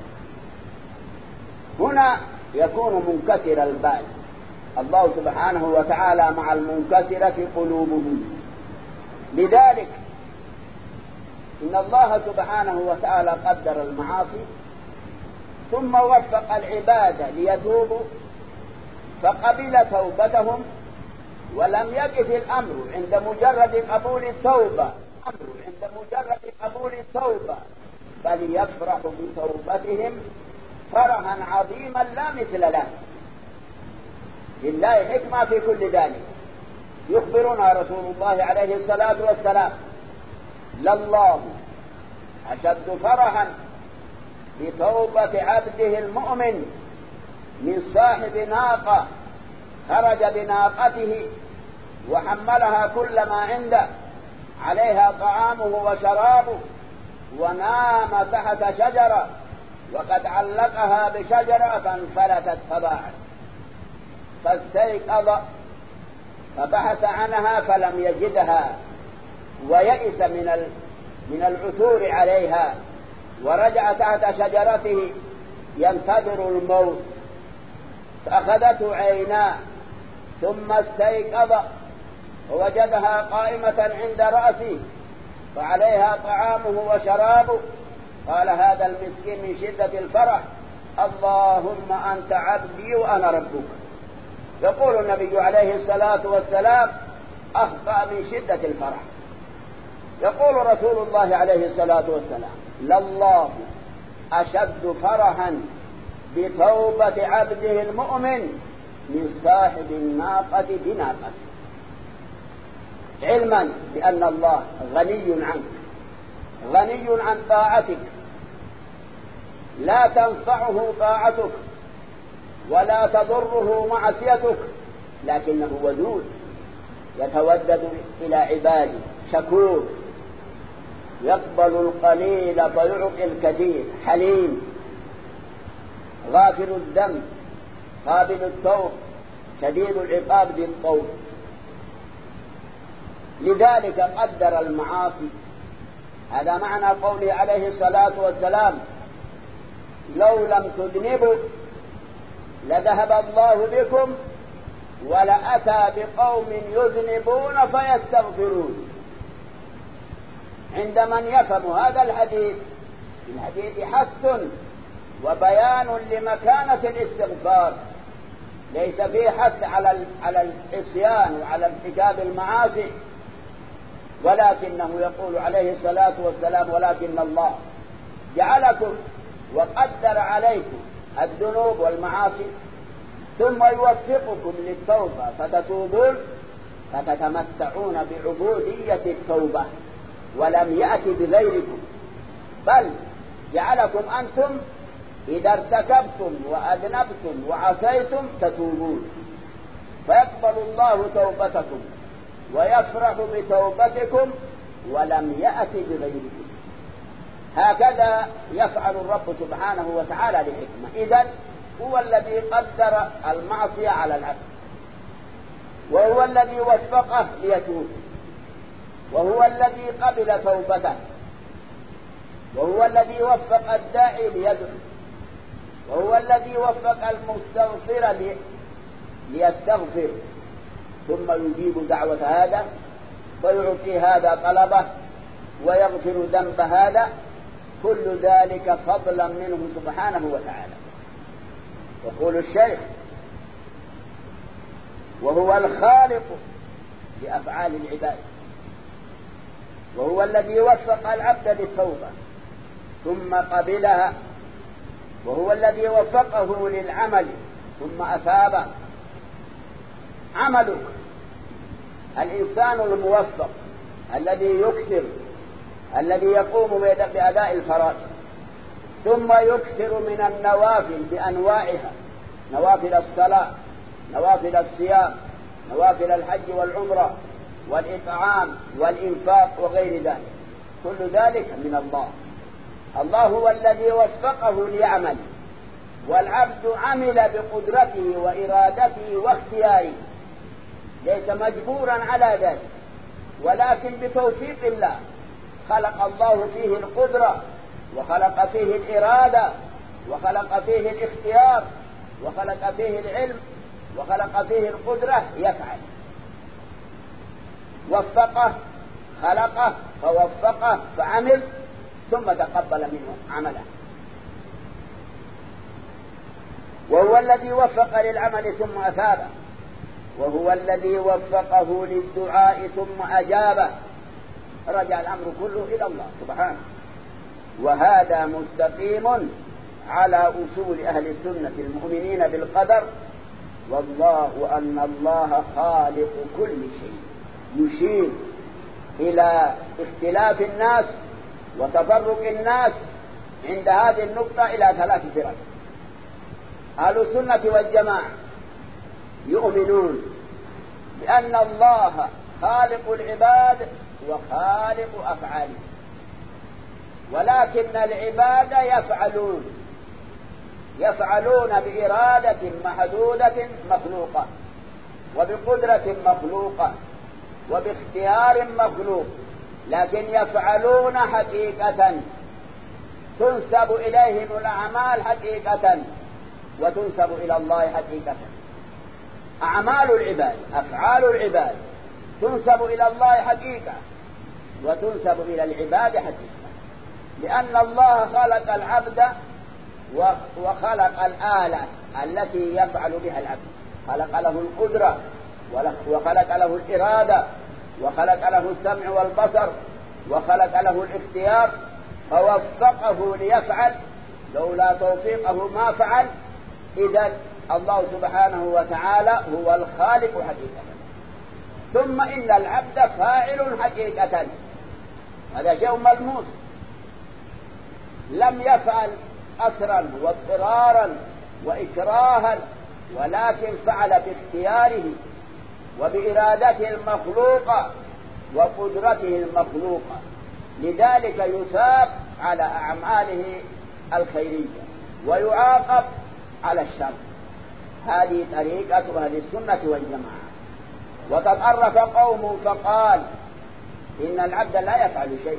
هنا يكون منكسر البال. الله سبحانه وتعالى مع المنكسرة قلوبهم. لذلك إن الله سبحانه وتعالى قدر المعاصي ثم وفق العباد ليتوبوا فقبل توبتهم، ولم يقف الأمر عند مجرد قبول التوبة أمر عند مجرد قبول التوبة بل يفرح بتوبتهم فرحا عظيما لا مثل له. لله حكمة في كل ذلك. يخبرنا رسول الله عليه الصلاة والسلام: لله أشد فرحا بتوبة عبده المؤمن من صاحب ناقة خرج بناقته وحملها كل ما عنده، عليها طعامه وشرابه، ونام تحت شجرة وقد علقها بشجرة فانفلتت فضاعت، فاستيقظ فبحث عنها فلم يجدها ويئس من من العثور عليها، ورجع تحت شجرته ينتظر الموت، فأخذته عيناه ثم استيقظ ووجدها قائمة عند رأسه فعليها طعامه وشرابه. قال هذا المسكين من شدة الفرح: اللهم أنت عبدي وأنا ربك. يقول النبي عليه الصلاة والسلام: أخطأ من شدة الفرح. يقول رسول الله عليه الصلاة والسلام: لله أشد فرحا بتوبة عبده المؤمن من صاحب الناقة بناقته، علما بأن الله غني عنك، غني عن طاعتك، لا تنفعه طاعتك ولا تضره معصيتك، لكنه ودود يتودد إلى عباده، شكور، يقبل القليل فيعطي الكثير، حليم، غافر الذنب، قابل التوب، شديد العقاب ذي الطول. لذلك قدر المعاصي. هذا معنى قوله عليه الصلاة والسلام: لو لم تذنبوا لذهب الله بكم ولأتى بقوم يذنبون فيستغفرون. عند من يفهم هذا الحديث، الحديث حث وبيان لمكانة الاستغفار، ليس فيه حث على على العصيان وعلى ارتكاب المعاصي، ولكنه يقول عليه الصلاة والسلام: ولكن الله جعلكم وقدر عليكم الذنوب والمعاصي ثم يوفقكم للتوبة فتتوبون فتتمتعون بعبودية التوبة، ولم يأتي بغيركم، بل جعلكم أنتم إذا ارتكبتم وأذنبتم وعصيتم تتوبون، فيقبل الله توبتكم ويفرح بتوبتكم ولم يأتي بغيركم. هكذا يفعل الرب سبحانه وتعالى لحكمة. إذن هو الذي قدر المعصية على العبد، وهو الذي وفقه ليتوب، وهو الذي قبل توبته، وهو الذي وفق الداعي ليدعو، وهو الذي وفق المستغفر ليستغفر ثم يجيب دعوة هذا فيعطي هذا طلبه ويغفر ذنب هذا، كل ذلك فضلا منه سبحانه وتعالى. يقول الشيخ: وهو الخالق لأفعال العباد، وهو الذي وفق العبد للتوبة ثم قبلها، وهو الذي وفقه للعمل ثم أثابه. عملك الإنسان الموفق الذي يكثر، الذي يقوم بأداء الفرائض ثم يكثر من النوافل بأنواعها، نوافل الصلاة، نوافل الصيام، نوافل الحج والعمرة والإطعام والإنفاق وغير ذلك، كل ذلك من الله. الله هو الذي وفقه ليعمل، والعبد عمل بقدرته وإرادته واختياره، ليس مجبورا على ذلك، ولكن بتوفيق الله. خلق الله فيه القدرة، وخلق فيه الإرادة، وخلق فيه الاختيار، وخلق فيه العلم، وخلق فيه القدرة يفعل. وفقه، خلقه فوفقه فعمل ثم تقبل منه عمله. وهو الذي وفق للعمل ثم أثابه، وهو الذي وفقه للدعاء ثم أجابه. رجع الأمر كله إلى الله سبحانه، وهذا مستقيم على أصول أهل السنة المؤمنين بالقدر، والله أن الله خالق كل شيء. يشير إلى اختلاف الناس وتفرق الناس عند هذه النقطة إلى ثلاث فرق. أهل السنة والجماعة يؤمنون بأن الله خالق العباد وخالق أفعاله، ولكن العباد يفعلون يفعلون بإرادة محدودة مخلوقة، وبقدرة مخلوقة، وباختيار مخلوق، لكن يفعلون حقيقة، تنسب إليهم الأعمال حقيقة وتنسب إلى الله حقيقة. أعمال العباد، أفعال العباد تنسب إلى الله حقيقة وتنسب إلى العباد حقيقة، لأن الله خلق العبد وخلق الآلة التي يفعل بها العبد، خلق له القدرة وخلق له الإرادة وخلق له السمع والبصر وخلق له الاختيار، فوفقه ليفعل، لولا توفيقه ما فعل. إذن الله سبحانه وتعالى هو الخالق حقيقة، ثم إن العبد فاعل حقيقة، هذا شيء ملموس، لم يفعل أثرا واضطرارا وإكراها، ولكن فعل باختياره وبإرادته المخلوقة وقدرته المخلوقة، لذلك يثاب على أعماله الخيرية ويعاقب على الشر. هذه طريقة أهل السنة والجماعة. وقد عرف قوم فقال إن العبد لا يفعل شيء،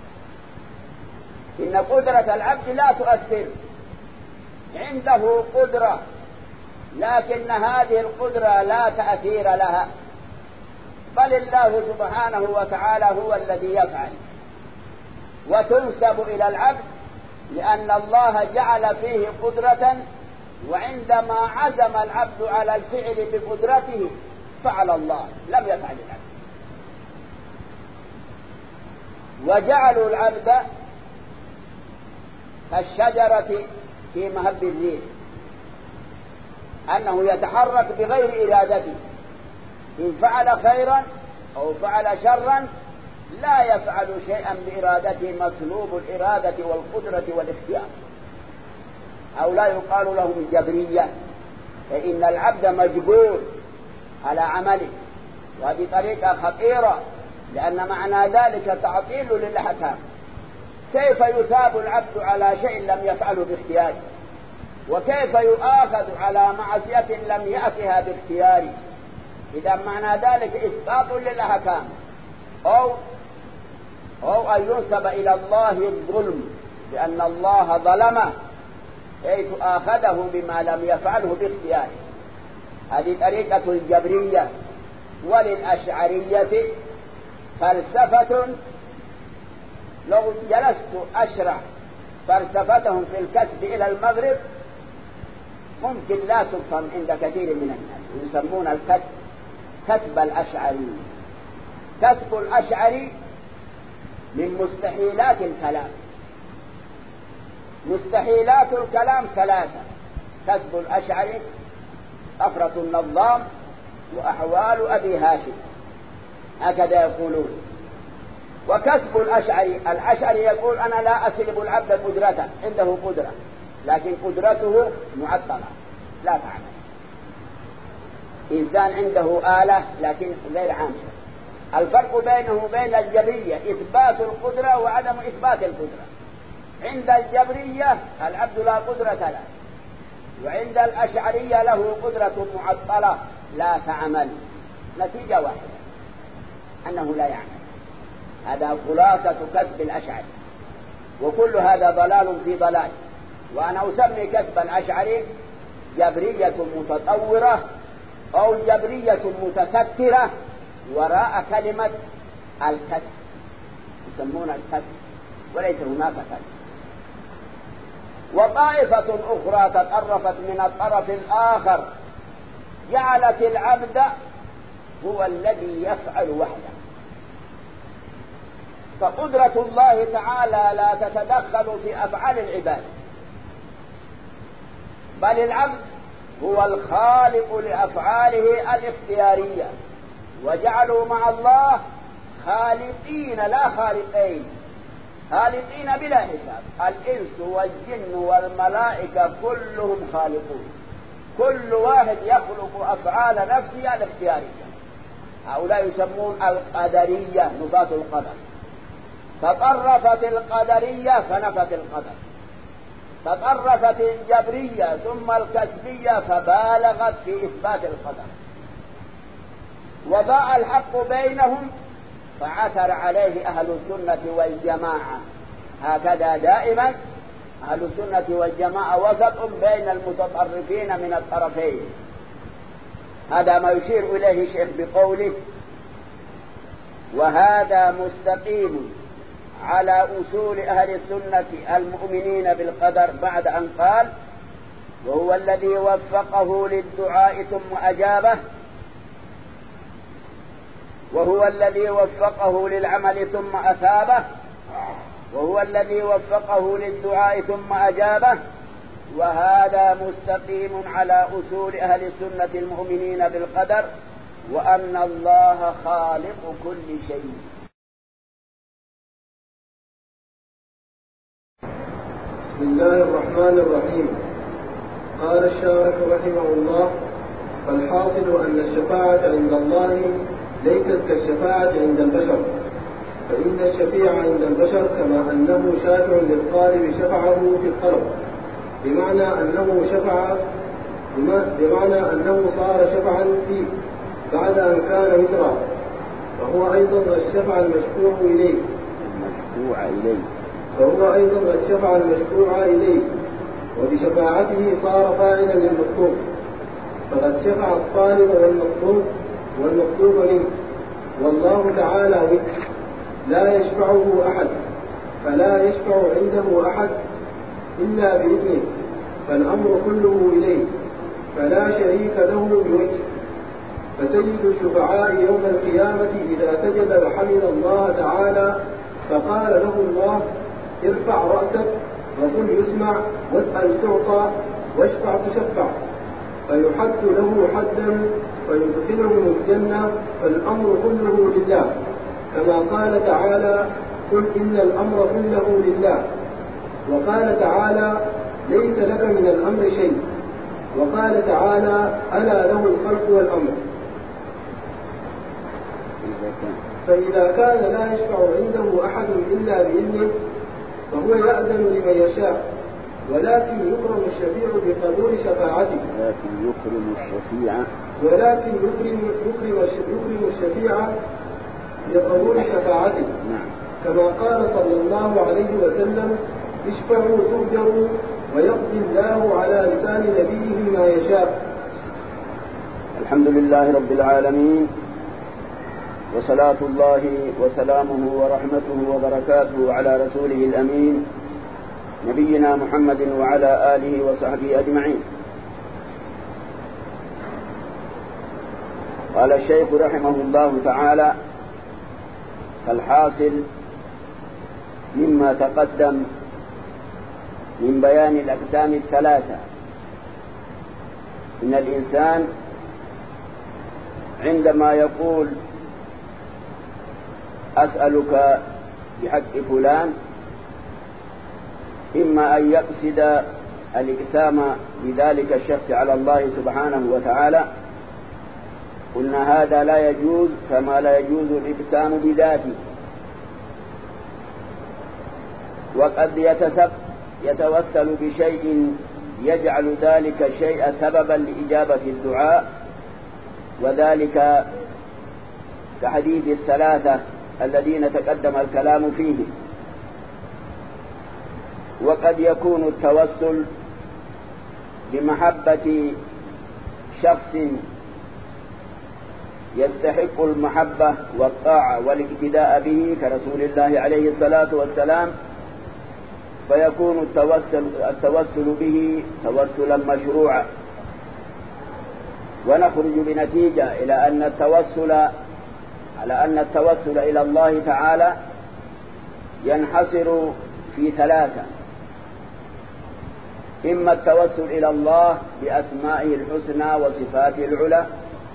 إن قدرة العبد لا تؤثر، عنده قدرة لكن هذه القدرة لا تأثير لها، بل الله سبحانه وتعالى هو الذي يفعل، وتنسب إلى العبد لأن الله جعل فيه قدرة، وعندما عزم العبد على الفعل بقدرته فعل الله، لم يفعل العبد. وجعلوا العبد كالشجرة في مهب الريح، أنه يتحرك بغير إرادته، إن فعل خيرا أو فعل شرا لا يفعل شيئا بإرادته، مسلوب الإرادة والقدرة والاختيار. أو لا يقال لهم جبرية، فإن العبد مجبور على عمله، وهذه طريقة خطيرة، لأن معنى ذلك تعطيل للأحكام. كيف يثاب العبد على شيء لم يفعله باختياره؟ وكيف يؤاخذ على معصية لم يأتها باختياره؟ إذا معنى ذلك إسقاط للأحكام، أو أو أن ينسب إلى الله الظلم، لأن الله ظلمه حيث آخذه بما لم يفعله باختياره. هذه طريقة الجبرية. وللأشعرية فلسفة لو جلست أشرح فلسفتهم في الكسب إلى المغرب ممكن لا تفهم عند كثير من الناس. يسمون الكسب كسب الأشعري. كسب الأشعري من مستحيلات الكلام. مستحيلات الكلام ثلاثة: كسب الأشعري، أفرة النظام، وأحوال أبي هاشم، هكذا يقولون. وكسب الأشعري، الأشعري يقول أنا لا أسلب العبد قدرته، عنده قدرة لكن قدرته معطلة لا تعمل. إنسان عنده آلة لكن غير عامل. الفرق بينه وبين الجبرية إثبات القدرة وعدم إثبات القدرة. عند الجبرية العبد لا قدرة له، وعند الأشعرية له قدرة معطلة لا تعمل. نتيجة واحدة أنه لا يعمل. هذا خلاصة كسب الأشعري، وكل هذا ضلال في ضلال. وأنا أسمي كسب الأشعري جبرية متطورة أو جبرية متسترة وراء كلمة الكسب، يسمون الكسب وليس هناك كسب. وطائفة أخرى تطرفت من الطرف الآخر جعلت العبد هو الذي يفعل وحده. فقدرة الله تعالى لا تتدخل في أفعال العباد، بل العبد هو الخالق لأفعاله الاختيارية. وجعلوا مع الله خالقين لا خالقين، خالقين بلا حساب. الإنس والجن والملائكة كلهم خالقون، كل واحد يخلق أفعال نفسه الاختيارية. هؤلاء يسمون القدرية، نفاة القدر. تطرفت القدرية فنفت القدر، تطرفت الجبرية ثم الكسبية فبالغت في إثبات القدر. وضاع الحق بينهم فعثر عليه أهل السنة والجماعة. هكذا دائما أهل السنة والجماعة وسط بين المتطرفين من الطرفين. هذا ما يشير إليه الشيخ بقوله: وهذا مستقيم على أصول أهل السنة المؤمنين بالقدر، بعد أن قال: وهو الذي وفقه للدعاء ثم أجابه، وهو الذي وفقه للعمل ثم أثابه، وهو الذي وفقه للدعاء ثم أجابه. وهذا مستقيم على أصول أهل السنة المؤمنين بالقدر، وأن الله خالق كل شيء. بسم الله الرحمن الرحيم. قال الشارح رحمه الله: فالحاصل أن الشفاعة عند الله ليست كالشفاعة عند البشر، فإن الشفيع عند البشر كما أنه شافع للطالب شفعه في الطلب، بمعنى أنه شفع بمعنى أنه صار شفعا فيه بعد أن كان وترا، فهو أيضا الشفع المشفوع إليه المشفوع إليه فهو أيضا الشفع المشفوع إليه وبشفاعته صار فاعلا للمطلوب، فقد شفع الطالب والمطلوب والمطلوب منه. والله تعالى وحده لا يشفعه أحد، فلا يشفع عنده أحد إلا بإذنه، فالأمر كله إليه، فلا شريك له بوجه. فسيد الشفعاء يوم القيامة إذا سجد وحمد الله تعالى فقال له الله: ارفع رأسك وقل يسمع واسأل تعطى واشفع تشفع، فيحد له حدا ويدخلهم الجنة، فالأمر كله لله، كما قال تعالى: قل إن الأمر كله لله. وقال تعالى: ليس لك من الأمر شيء. وقال تعالى: ألا له الخلق والأمر. فإذا كان لا يشفع عنده أحد إلا بإذنه فهو يأذن لمن يشاء، ولكن يكرم الشفيع بقبول شفاعته ولكن يكرم الشفيع ولكن يكرم يكرم يكرم الشفيع بقبول شفاعته نعم. كما قال صلى الله عليه وسلم: اشفعوا تؤجروا ويقضي الله على لسان نبيه ما يشاء. الحمد لله رب العالمين، وصلاة الله وسلامه ورحمته وبركاته على رسوله الأمين نبينا محمد وعلى آله وصحبه أجمعين. قال الشيخ رحمه الله تعالى: فالحاصل مما تقدم من بيان الأقسام الثلاثة إن الإنسان عندما يقول أسألك بحق فلان إما أن يقصد الإقسام بذلك الشخص على الله سبحانه وتعالى، قلنا هذا لا يجوز كما لا يجوز الإقسام بذاته. وقد يتسب يتوسل بشيء يجعل ذلك الشيء سببا لإجابة الدعاء، وذلك كحديث الثلاثة الذين تقدم الكلام فيه. وقد يكون التوسل بمحبة شخص يستحق المحبة والطاعة والاقتداء به كرسول الله عليه الصلاة والسلام، فيكون التوسل, التوسل به توسلا مشروعا، ونخرج بنتيجة إلى أن التوسل على أن التوسل إلى الله تعالى ينحصر في ثلاثة: إما التوسل إلى الله بأسمائه الحسنى وصفاته العلى،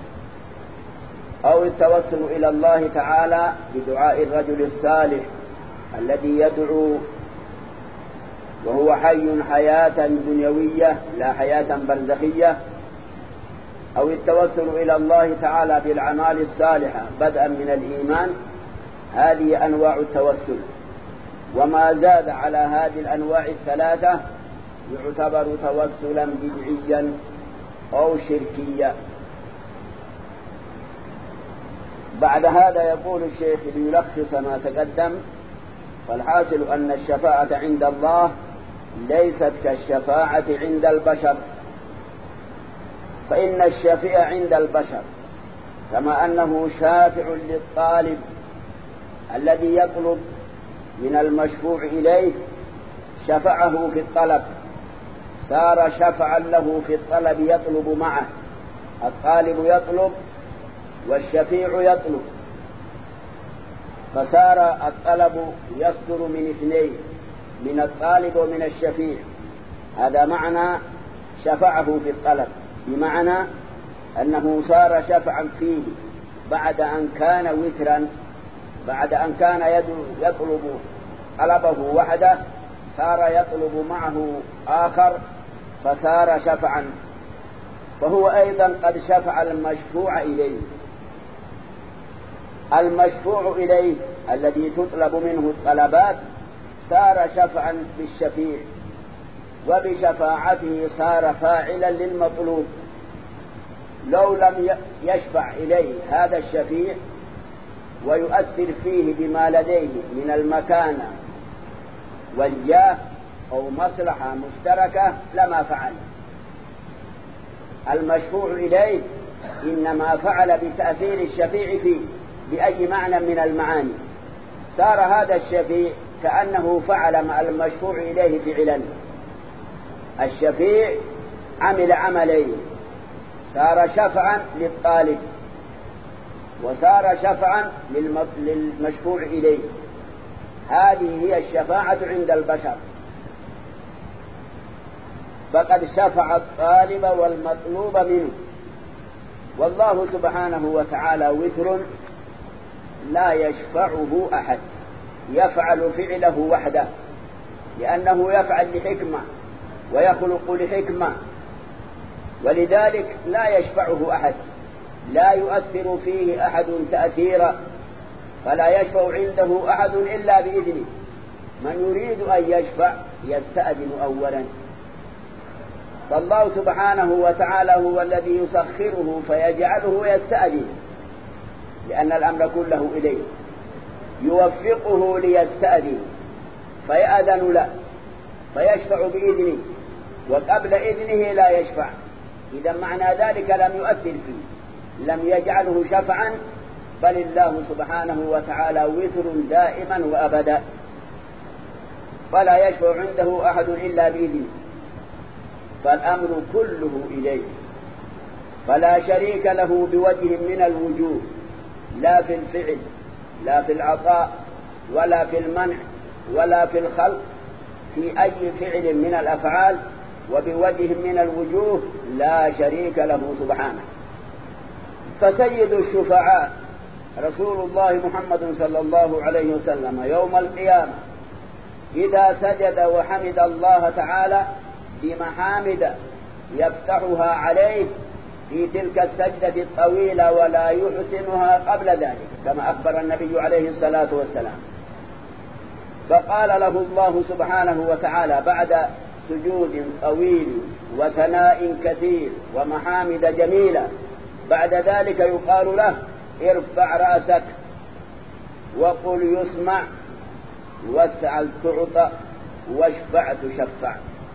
أو التوسل إلى الله تعالى بدعاء الرجل الصالح الذي يدعو وهو حي حياة دنيوية لا حياة برزخية، أو التوسل إلى الله تعالى بالأعمال الصالحة بدءا من الإيمان. هذه أنواع التوسل، وما زاد على هذه الأنواع الثلاثة يعتبر توسلا بدعيا أو شركيا. بعد هذا يقول الشيخ ليلخص ما تقدم: فالحاصل أن الشفاعة عند الله ليست كالشفاعة عند البشر، فإن الشفيع عند البشر كما أنه شافع للطالب الذي يطلب من المشفوع إليه شفعه في الطلب، صار شفعا له في الطلب يطلب معه. الطالب يطلب والشفيع يطلب، فصار الطلب يصدر من اثنين، من الطالب ومن الشفيع. هذا معنى شفعه في الطلب، بمعنى أنه صار شفعا فيه بعد أن كان وترا، بعد أن كان يطلب طلبه وحده صار يطلب معه آخر فصار شفعا، فهو أيضا قد شفع المشفوع إليه. المشفوع إليه الذي تطلب منه الطلبات صار شفعا بالشفيع، وبشفاعته صار فاعلا للمطلوب. لو لم يشفع إليه هذا الشفيع ويؤثر فيه بما لديه من المكانة والجاه أو مصلحة مشتركة لما فعل. المشفوع إليه إنما فعل بتأثير الشفيع فيه بأي معنى من المعاني. صار هذا الشفيع كأنه فعل مع المشفوع إليه فعلا. الشفيع عمل عملين: صار شفعا للطالب وصار شفعا للمشفوع إليه. هذه هي الشفاعة عند البشر، فقد شفع الطالب والمطلوب منه. والله سبحانه وتعالى وتر لا يشفعه أحد، يفعل فعله وحده، لأنه يفعل لحكمة ويخلق لحكمة، ولذلك لا يشفعه أحد، لا يؤثر فيه أحد تأثيرا، فلا يشفع عنده أحد إلا بإذنه. من يريد أن يشفع يستأذن أولا، فالله سبحانه وتعالى هو الذي يسخره فيجعله يستأذن، لأن الأمر كله إليه، يوفقه ليستأذن فيأذن له فيشفع بإذنه، وقبل إذنه لا يشفع. إذا معنى ذلك لم يؤثر فيه، لم يجعله شفعا، بل الله سبحانه وتعالى وتر دائما وأبدا، ولا يشفع عنده أحد إلا بإذنه، فالأمر كله إليه، فلا شريك له بوجه من الوجوه، لا في الفعل لا في العطاء ولا في المنع ولا في الخلق، في أي فعل من الأفعال وبوجه من الوجوه لا شريك له سبحانه. فسيد الشفعاء رسول الله محمد صلى الله عليه وسلم يوم القيامة إذا سجد وحمد الله تعالى بمحامد يفتحها عليه في تلك السجدة الطويلة ولا يحسنها قبل ذلك، كما أخبر النبي عليه الصلاة والسلام. فقال له الله سبحانه وتعالى بعد سجود طويل وثناء كثير ومحامد جميلة، بعد ذلك يقال له: ارفع رأسك وقل يسمع واسأل تعطى واشفع تشفع.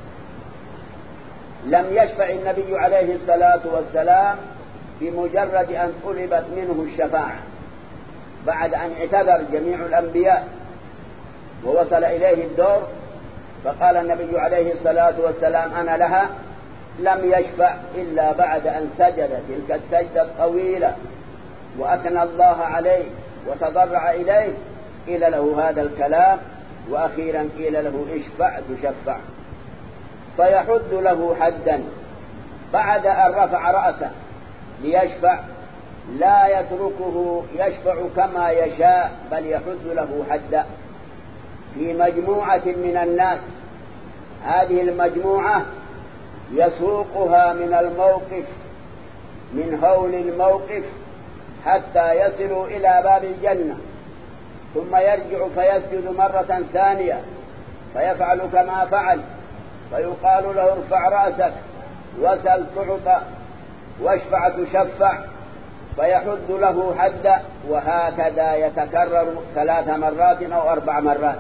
لم يشفع النبي عليه الصلاة والسلام بمجرد أن طلبت منه الشفاعة، بعد أن اعتذر جميع الأنبياء ووصل إليه الدور فقال النبي عليه الصلاة والسلام: أنا لها. لم يشفع إلا بعد أن سجد تلك السجدة الطويلة وأثنى الله عليه وتضرع إليه، قيل له هذا الكلام، وأخيرا قيل له: اشفع تشفع. فيحد له حدا بعد أن رفع رأسه ليشفع، لا يتركه يشفع كما يشاء، بل يحد له حدا في مجموعة من الناس. هذه المجموعة يسوقها من الموقف، من هول الموقف، حتى يصلوا إلى باب الجنة، ثم يرجع فيسجد مرة ثانية فيفعل كما فعل، فيقال له: ارفع رأسك وسل تعطى واشفع تشفع، فيحد له حدا، وهكذا يتكرر ثلاث مرات أو أربع مرات.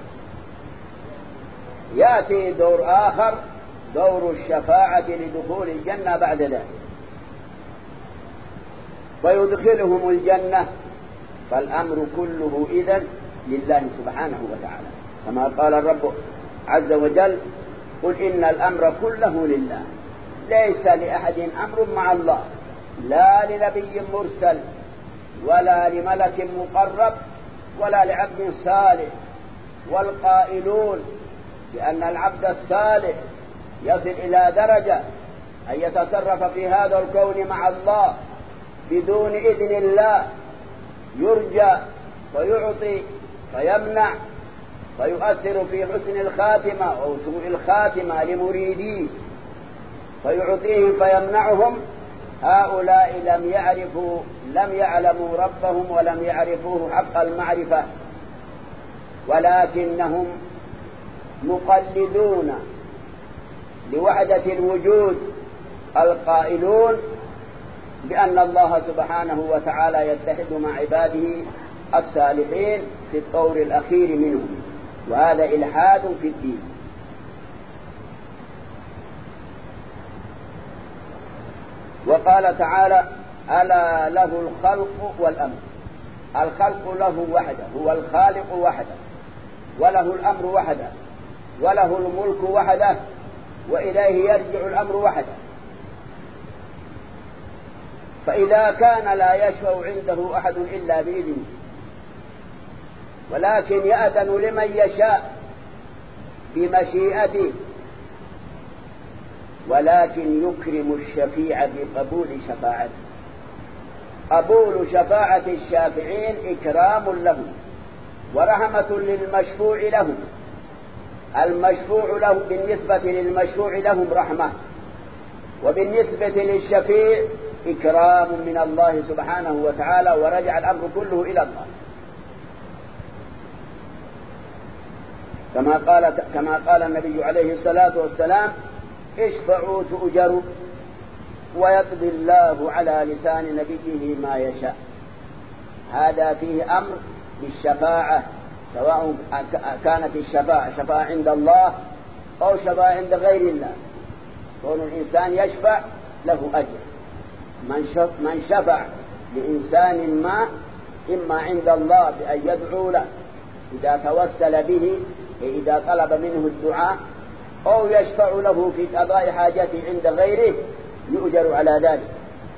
يأتي دور آخر، دور الشفاعة لدخول الجنة بعد ذلك، ويدخلهم الجنة. فالأمر كله إذن لله سبحانه وتعالى، كما قال الرب عز وجل: قل إن الأمر كله لله، ليس لأحد أمر مع الله، لا لنبي مرسل ولا لملك مقرب ولا لعبد صالح. والقائلون بأن العبد الصالح يصل إلى درجة أن يتصرف في هذا الكون مع الله بدون إذن الله، يرجى ويعطي فيمنع، فيؤثر في حسن الخاتمة أو سوء الخاتمة لمريديه، فيعطيهم فيمنعهم. هؤلاء لم يعرفوا لم يعلموا ربهم ولم يعرفوه حق المعرفة، ولكنهم مقلدون لوحدة الوجود، القائلون بأن الله سبحانه وتعالى يتحد مع عباده الصالحين في الطور الأخير منهم، وهذا إلحاد في الدين. وقال تعالى: ألا له الخلق والأمر. الخلق له وحده، هو الخالق وحده، وله الأمر وحده، وله الملك وحده، وإليه يرجع الأمر وحده. فإذا كان لا يشفع عنده أحد إلا بإذنه، ولكن يأذن لمن يشاء بمشيئته، ولكن يكرم الشفيع بقبول شفاعته. قبول شفاعة الشافعين إكرام لهم ورحمة للمشفوع لهم. المشفوع له بالنسبة للمشفوع لهم رحمة، وبالنسبة للشفيع إكرام من الله سبحانه وتعالى، ورجع الأمر كله إلى الله، كما قال كما قال النبي عليه الصلاة والسلام: اشفعوا تؤجروا، ويقضي الله على لسان نبيه ما يشاء. هذا فيه أمر بالشفاعة، سواء كانت الشفاعة شفاعة عند الله أو شفاعة عند غير الله. كون الإنسان يشفع له أجر، من شفع لإنسان ما إما عند الله بأن يدعو له إذا توسل به إذا طلب منه الدعاء، أو يشفع له في قضاء حاجته عند غيره يؤجر على ذلك.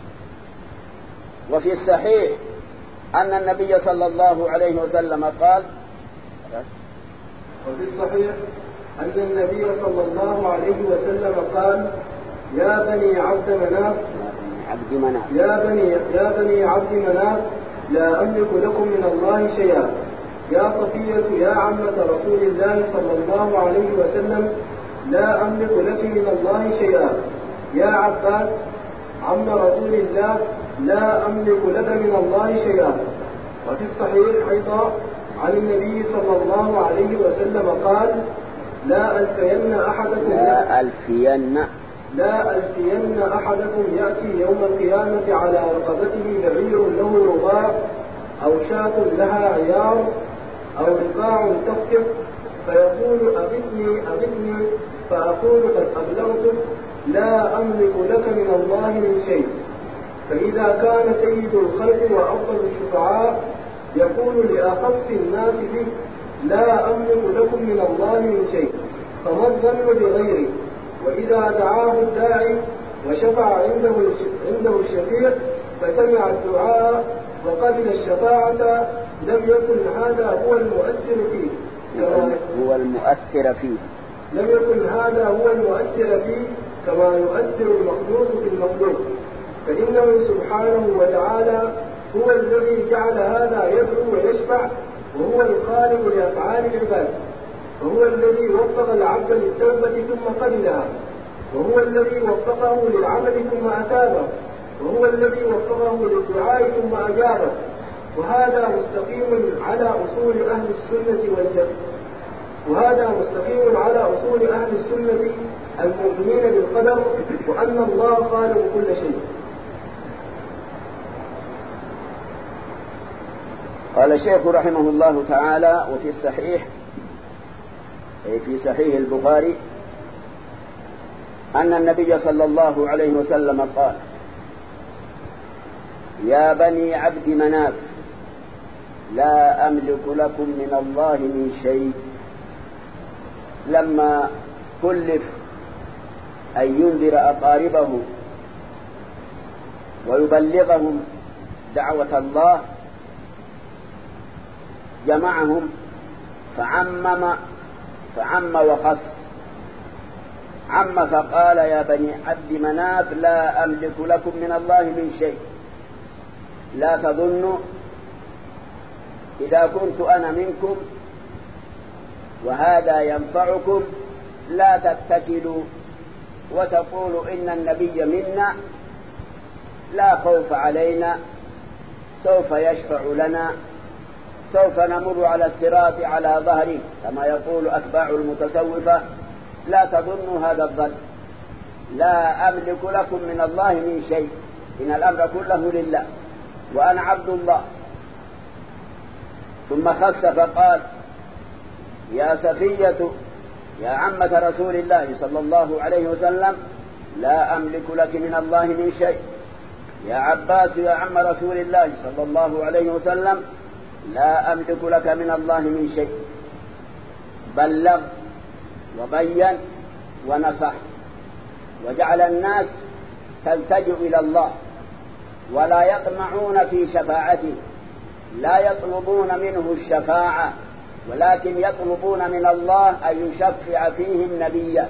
وفي الصحيح أن النبي صلى الله عليه وسلم قال وفي الصحيح أن النبي صلى الله عليه وسلم قال: يا بني عبد مناف عبد مناف يا بني يا بني عبد مناف لا أملك لكم من الله شيئا. يا صفية يا عمة رسول الله صلى الله عليه وسلم لا أملك لك من الله شيئا. يا عباس عم رسول الله لا أملك لك من الله شيئا. وفي الصحيح أيضا عن النبي صلى الله عليه وسلم قال: لا ألفين أحدكم لا ألفين لا ألفين أحدكم يأتي يوم القيامة على رقبته بعير له رباع أو شاة لها عيار أو رقاع تخطف فيقول: أغثني أغثني، فأقول: قد أبلغتك، لا أملك لك من الله من شيء. فإذا كان سيد الخلق وأفضل الشفعاء يقول لأخص الناس به: لا أملك لكم من الله من شيء، فما الظن بغيره؟ وإذا دعاه الداعي وشفع عنده عنده الشفيع فسمع الدعاء وقبل الشفاعة لم يكن هذا هو المؤثر فيه كما هو المؤثر فيه لم يكن هذا هو المؤثر فيه كما يؤثر المخلوق في المخلوق، فإنه سبحانه وتعالى هو الذي جعل هذا يدعو ويشفع، وهو الخالق لأفعال العباد، وهو الذي وفق العبد للتوبة ثم قبلها، وهو الذي وفقه للعمل ثم أتابه، وهو الذي وفقه للدعاء ثم أجابه. وهذا مستقيم على أصول أهل السنة والجماعة وهذا مستقيم على أصول أهل السنة المؤمنين بالقدر، وأن الله خالق كل شيء. قال الشيخ رحمه الله تعالى: وفي الصحيح أي في صحيح البخاري أن النبي صلى الله عليه وسلم قال: يا بني عبد مناف لا أملك لكم من الله من شيء. لما كلف أن ينذر أقاربه ويبلغهم دعوة الله جمعهم فعمم فعم وخص. عم فقال: يا بني عبد مناف لا أملك لكم من الله من شيء، لا تظنوا إذا كنت أنا منكم وهذا ينفعكم لا تتكلوا وتقولوا إن النبي منا، لا خوف علينا، سوف يشفع لنا، سوف نمر على الصراط على ظهره كما يقول أتباع المتصوفة. لا تظنوا هذا الظن، لا أملك لكم من الله من شيء، إن الأمر كله لله وأنا عبد الله. ثم خص فقال: يا صفية يا عمة رسول الله صلى الله عليه وسلم لا أملك لك من الله من شيء. يا عباس يا عم رسول الله صلى الله عليه وسلم لا أملك لك من الله من شيء. بلغ وبين ونصح، وجعل الناس تلتجئ إلى الله ولا يطمعون في شفاعته، لا يطلبون منه الشفاعة ولكن يطلبون من الله أن يشفع فيهم نبيا.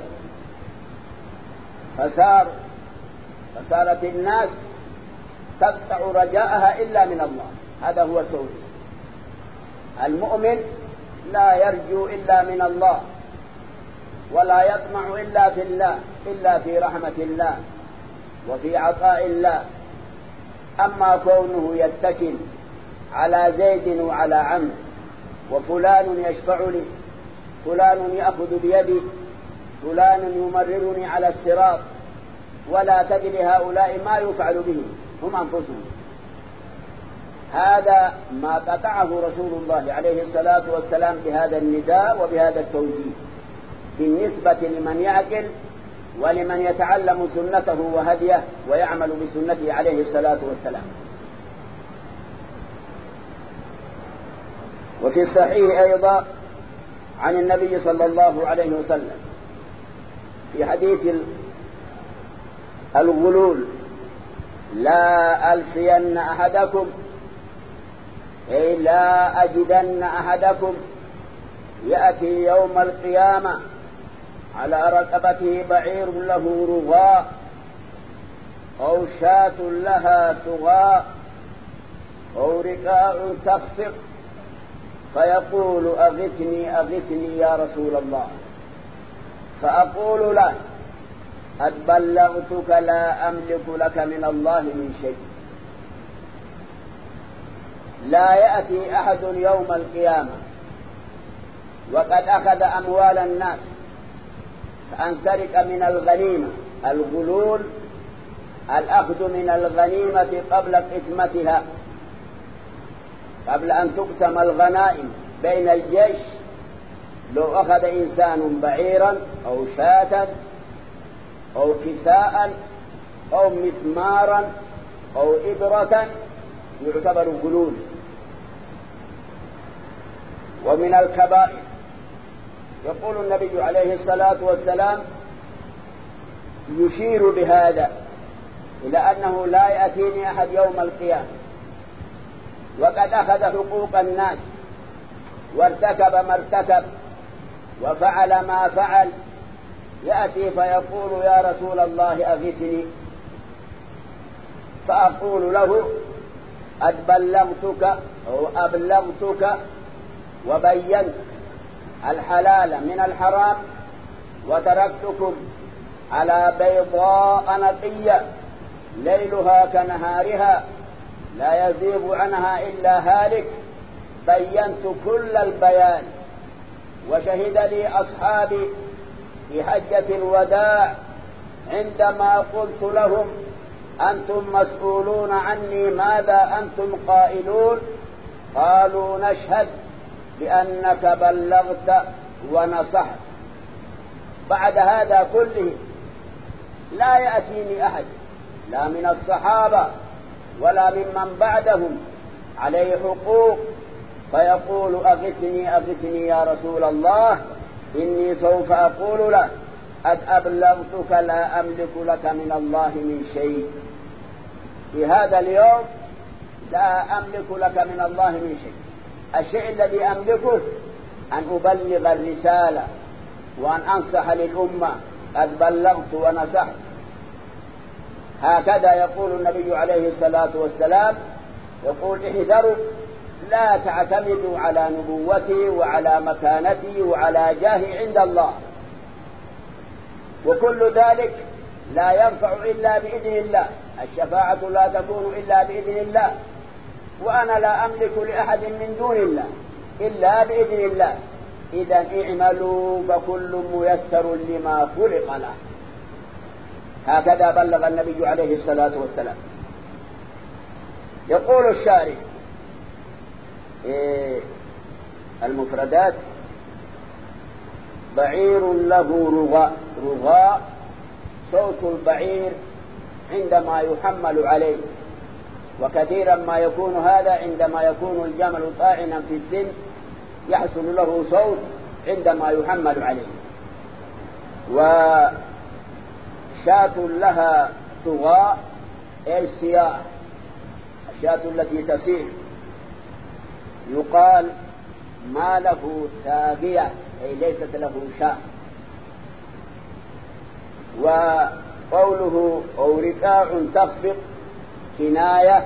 فصار فصارت الناس تقطع رجاءها إلا من الله. هذا هو التوحيد. المؤمن لا يرجو إلا من الله ولا يطمع إلا في الله، إلا في رحمة الله وفي عطاء الله. أما كونه يتكل على زيد وعلى عمرو وفلان يشفع لي، فلان يأخذ بيدي، فلان يمررني على الصراط، ولا تجد هؤلاء ما يفعل به هم أنفسهم. هذا ما قطعه رسول الله عليه الصلاة والسلام بهذا النداء وبهذا التوجيه بالنسبة لمن يعقل ولمن يتعلم سنته وهديه ويعمل بسنته عليه الصلاة والسلام. وفي الصحيح أيضا عن النبي صلى الله عليه وسلم في حديث الغلول: لا ألفين أحدكم، أي لا أجدن أحدكم يأتي يوم القيامة على رقبته بعير له رغاء أو شاة لها ثغاء أو رقاء تخفق فيقول: أغثني أغثني يا رسول الله، فأقول له: قد بلغتك، لا أملك لك من الله من شيء. لا يأتي أحد يوم القيامة وقد أخذ أموال الناس فأن سرق من الغنيمة. الغلول الأخذ من الغنيمة قبل قسمتها، قبل أن تقسم الغنائم بين الجيش. لو أخذ إنسان بعيرا أو شاة أو كساء أو مسمارا أو إبرة يعتبر غلول. ومن الكبائر يقول النبي عليه الصلاة والسلام يشير بهذا إلى أنه لا يأتيني أحد يوم القيامة وقد أخذ حقوق الناس وارتكب ما ارتكب وفعل ما فعل، يأتي فيقول: يا رسول الله أغثني، فأقول له: قد بلغتك أو أبلغتك وبينت الحلال من الحرام وتركتكم على بيضاء نقية ليلها كنهارها لا يزيغ عنها إلا هالك. بينت كل البيان. وشهد لي أصحابي في حجة الوداع عندما قلت لهم: أنتم مسؤولون عني، ماذا أنتم قائلون؟ قالوا: نشهد بأنك بلغت ونصحت. بعد هذا كله لا يأتيني أحد لا من الصحابة ولا ممن بعدهم عليه حقوق فيقول: أغثني أغثني يا رسول الله، إني سوف أقول له: قد أبلغتك، لا أملك لك من الله من شيء. في هذا اليوم لا أملك لك من الله من شيء. الشيء الذي أملكه أن أبلغ الرسالة وأن أنصح للأمة. قد بلغت ونصحت. هكذا يقول النبي عليه الصلاة والسلام، يقول: احذروا، لا تعتمدوا على نبوتي وعلى مكانتي وعلى جاهي عند الله، وكل ذلك لا ينفع إلا بإذن الله. الشفاعة لا تكون إلا بإذن الله، وأنا لا أملك لأحد من دون الله إلا بإذن الله. إذا اعملوا فكل ميسر لما خلق له. هكذا بلغ النبي عليه الصلاة والسلام. يقول الشارح: إيه المفردات: بعير له رغاء. رغاء صوت البعير عندما يحمل عليه، وكثيرا ما يكون هذا عندما يكون الجمل طاعنا في السن يحصل له صوت عندما يحمل عليه. وشاة لها ثغاء أي السياء، الشاة التي تسير. يقال: ما له ثاغية، أي ليست له شاة. وقوله أو رقاع تخفق كناية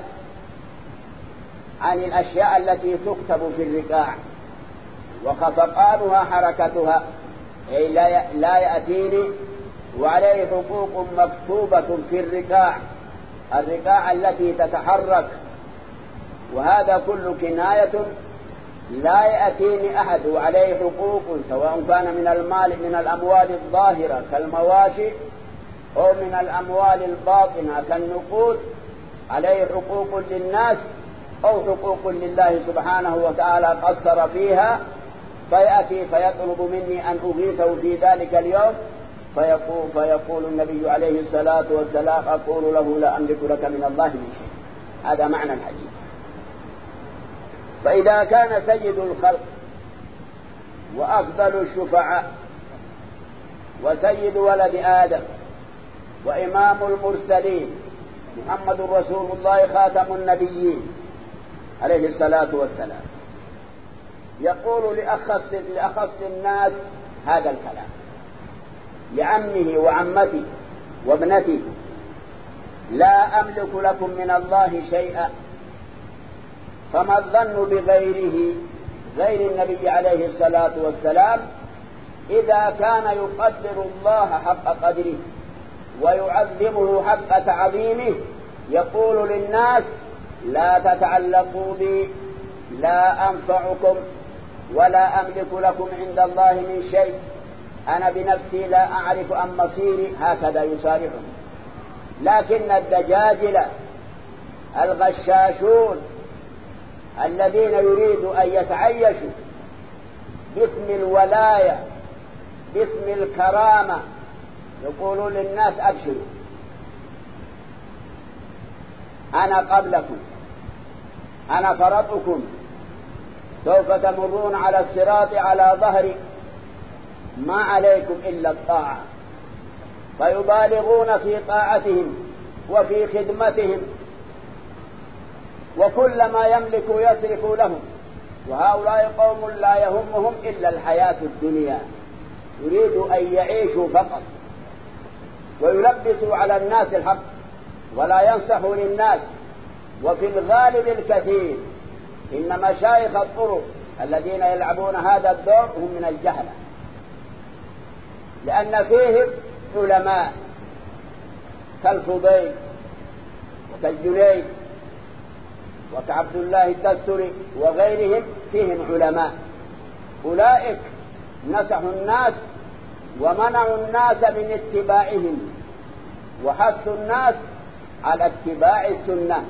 عن الأشياء التي تكتب في الرقاع، وخفقانها حركتها، أي لا يأتيني وعليه حقوق مكتوبة في الرقاع، الرقاع التي تتحرك. وهذا كل كناية لا يأتيني أحد وعليه حقوق، سواء كان من المال من الأموال الظاهرة كالمواشي أو من الأموال الباطنة كالنقود، عليه حقوق للناس أو حقوق لله سبحانه وتعالى قصر فيها، فيأتي فيطلب مني أن أغيثه في ذلك اليوم فيقول, فيقول النبي عليه الصلاة والسلام أقول له لا أملك لك من الله من شيء. هذا معنى الحديث. فإذا كان سيد الخلق وأفضل الشفعاء وسيد ولد آدم وإمام المرسلين محمد رسول الله خاتم النبيين عليه الصلاة والسلام يقول لأخص, لأخص الناس هذا الكلام لعمه وعمته وابنته لا أملك لكم من الله شيئا. فما الظن بغيره غير النبي عليه الصلاة والسلام إذا كان يقدر الله حق قدره ويعظمه حق تعظيمه يقول للناس لا تتعلقوا بي لا أنفعكم ولا أملك لكم عند الله من شيء أنا بنفسي لا أعرف عن مصيري. هكذا يصارحهم. لكن الدجاجلة الغشاشون الذين يريدوا أن يتعيشوا باسم الولاية باسم الكرامة يقولون للناس أبشروا أنا قبلكم أنا فرطكم سوف تمرون على الصراط على ظهري ما عليكم إلا الطاعة. فيبالغون في طاعتهم وفي خدمتهم وكل ما يملك يصرف لهم. وهؤلاء قوم لا يهمهم إلا الحياة الدنيا يريد أن يعيشوا فقط ويلبسوا على الناس الحق ولا ينصحوا للناس. وفي الغالب الكثير إن مشايخ الطرق الذين يلعبون هذا الدور هم من الجهلة لأن فيهم علماء كالفضيل وكالجنيد وكعبد الله التستري وغيرهم فيهم علماء. أولئك نصحوا الناس ومنعوا الناس من اتباعهم وحثوا الناس على اتباع السنة.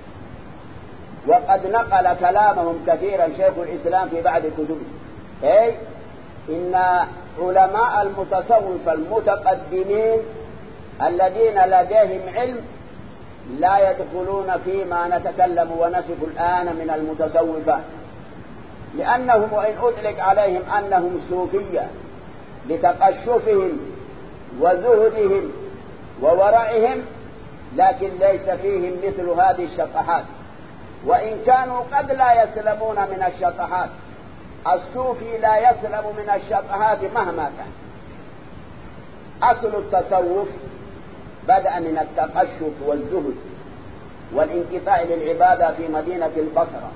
وقد نقل كلامهم كثيرا شيخ الإسلام في بعض كتبه أي إن علماء المتصوف المتقدمين الذين لديهم علم لا يدخلون فيما نتكلم ونصف الآن من المتصوفة لأنهم وإن أطلق عليهم أنهم صوفية لتقشفهم وزهدهم وورعهم لكن ليس فيهم مثل هذه الشطحات. وإن كانوا قد لا يسلمون من الشطحات الصوفي لا يسلم من الشطحات مهما كان. أصل التصوف بدأ من التقشف والزهد والانقطاع للعبادة في مدينة البصرة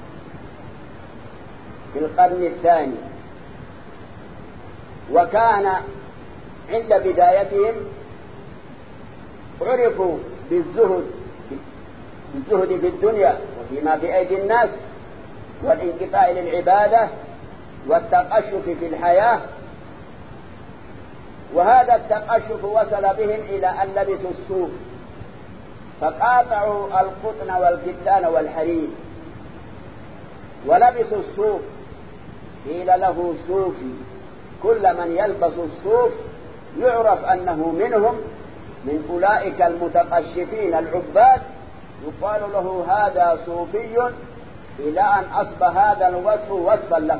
في القرن الثاني. وكان عند بدايتهم عرفوا بالزهد بالزهد في الدنيا وفيما في أيدي الناس والانقطاع للعبادة والتقشف في الحياة. وهذا التقشف وصل بهم إلى أن لبسوا الصوف فقاطعوا القطن والكتان والحرير ولبسوا الصوف. قيل له صوفي. كل من يلبس الصوف يعرف أنه منهم من أولئك المتقشفين العباد يقال له هذا صوفي إلى أن أصبح هذا الوصف وصفا له.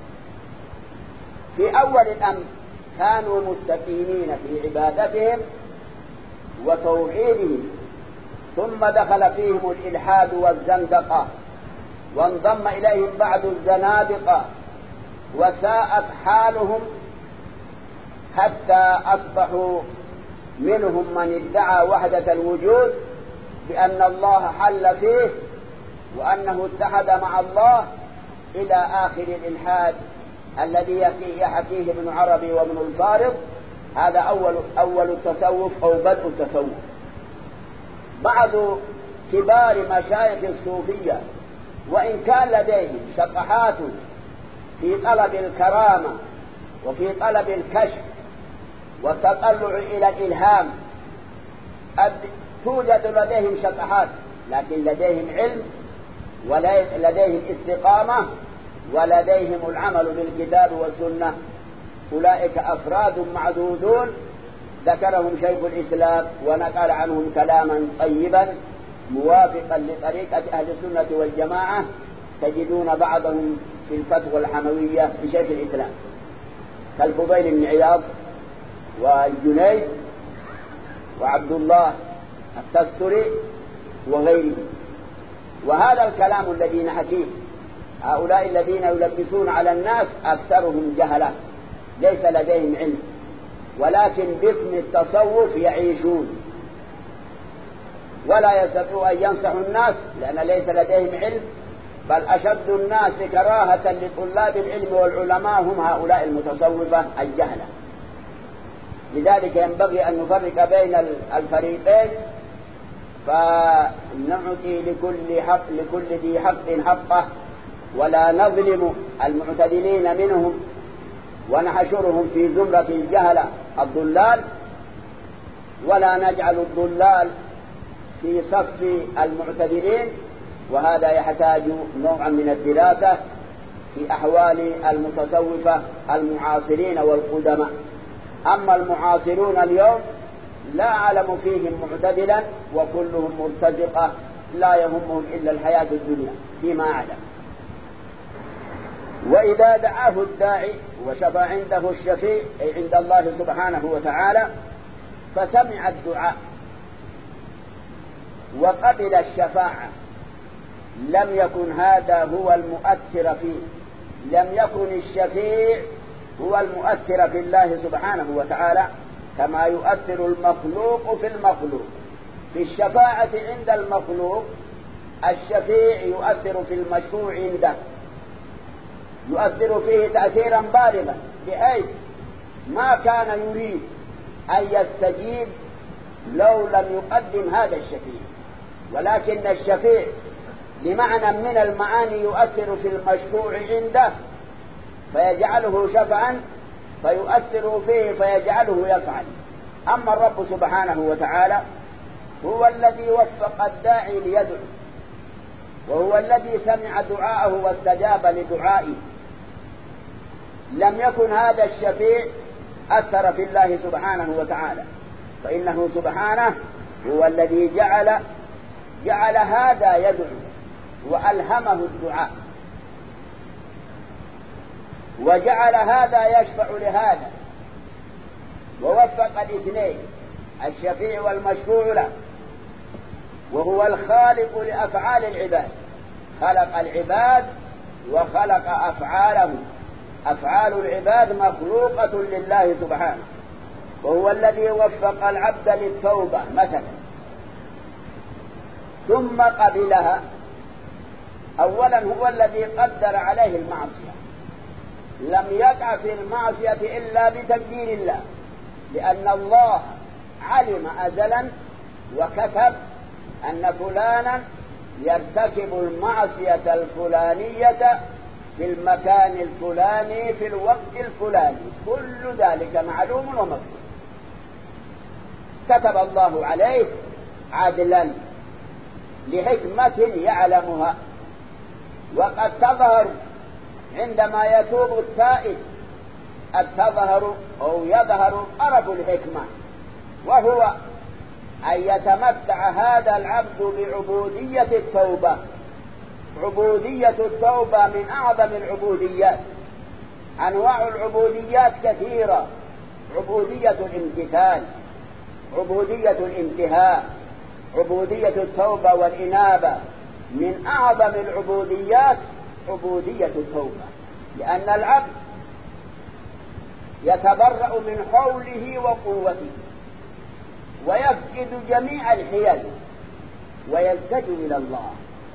في أول الأمر كانوا مستقيمين في عبادتهم وتوحيدهم ثم دخل فيهم الإلحاد والزندقة وانضم إليهم بعض الزنادقة وساءت حالهم حتى أصبحوا منهم من ادعى وحدة الوجود بأن الله حل فيه وأنه اتحد مع الله إلى آخر الإلحاد الذي يحكيه ابن عربي وابن الفارض. هذا أول, أول التصوف أو بدء التصوف. بعض كبار مشايخ الصوفية وإن كان لديهم شطحات في طلب الكرامة وفي طلب الكشف والتطلع إلى الإلهام توجد لديهم شطحات لكن لديهم علم ولديهم استقامة ولديهم العمل بالكتاب والسنة. أولئك أفراد معدودون ذكرهم شيخ الإسلام ونقل عنهم كلاما طيبا موافقا لطريقة أهل السنة والجماعة، تجدون بعضهم في الفتوى الحموية لشيخ الإسلام كالفضيل بن عياض والجنيد وعبد الله التستري وغيره. وهذا الكلام الذي نحكيه، هؤلاء الذين يلبسون على الناس أكثرهم جهلة ليس لديهم علم، ولكن باسم التصوف يعيشون ولا يستطيعوا أن ينصحوا الناس لأن ليس لديهم علم، بل أشد الناس كراهة لطلاب العلم والعلماء هم هؤلاء المتصوفة الجهلة. لذلك ينبغي أن نفرق بين الفريقين، فنعطي لكل حق لكل ذي حق حقه، ولا نظلم المعتدلين منهم ونحشرهم في زمرة الجهلة الضلال، ولا نجعل الضلال في صف المعتدلين. وهذا يحتاج نوعا من الدراسة في أحوال المتصوفة المعاصرين والقدماء. أما المعاصرون اليوم لا أعلم فيهم معتدلا، وكلهم مرتزقة لا يهمهم إلا الحياة الدنيا فيما أعلم. وإذا دعاه الداعي وشفع عنده الشفيع أي عند الله سبحانه وتعالى فسمع الدعاء وقبل الشفاعة، لم يكن هذا هو المؤثر فيه، لم يكن الشفيع هو المؤثر في الله سبحانه وتعالى كما يؤثر المخلوق في المخلوق. في الشفاعة عند المخلوق الشفيع يؤثر في المشفوع عنده، يؤثر فيه تأثيرا بالغا بحيث ما كان يريد أن يستجيب لو لم يقدم هذا الشفيع، ولكن الشفيع لمعنى من المعاني يؤثر في المشفوع عنده فيجعله شفعا فيؤثر فيه فيجعله يفعل. أما الرب سبحانه وتعالى هو الذي وفق الداعي ليدعو، وهو الذي سمع دعاءه واستجاب لدعائه. لم يكن هذا الشفيع أثر في الله سبحانه وتعالى، فإنه سبحانه هو الذي جعل جعل هذا يدعو وألهمه الدعاء، وجعل هذا يشفع لهذا، ووفق الاثنين الشفيع والمشفوع له. وهو الخالق لأفعال العباد، خلق العباد وخلق أفعالهم، أفعال العباد مخلوقة لله سبحانه. وهو الذي وفق العبد للتوبة مثلا ثم قبلها. أولا هو الذي قدر عليه المعصية، لم يقع في المعصية إلا بتقدير الله، لأن الله علم أزلا وكتب أن فلانا يرتكب المعصية الفلانية في المكان الفلاني في الوقت الفلاني، كل ذلك معلوم ومكتوب، كتب الله عليه عدلا لحكمة يعلمها. وقد تظهر عندما يتوب التائب، قد تظهر أو يظهر طرف الحكمة، وهو أن يتمتع هذا العبد بعبودية التوبة. عبودية التوبة من أعظم العبوديات، أنواع العبوديات كثيرة: عبودية الامتثال، عبودية الانتهاء، عبودية التوبة والإنابة. من أعظم العبوديات عبودية التوبة، لأن العبد يتبرأ من حوله وقوته ويفقد جميع الحيل ويلتجئ إلى الله.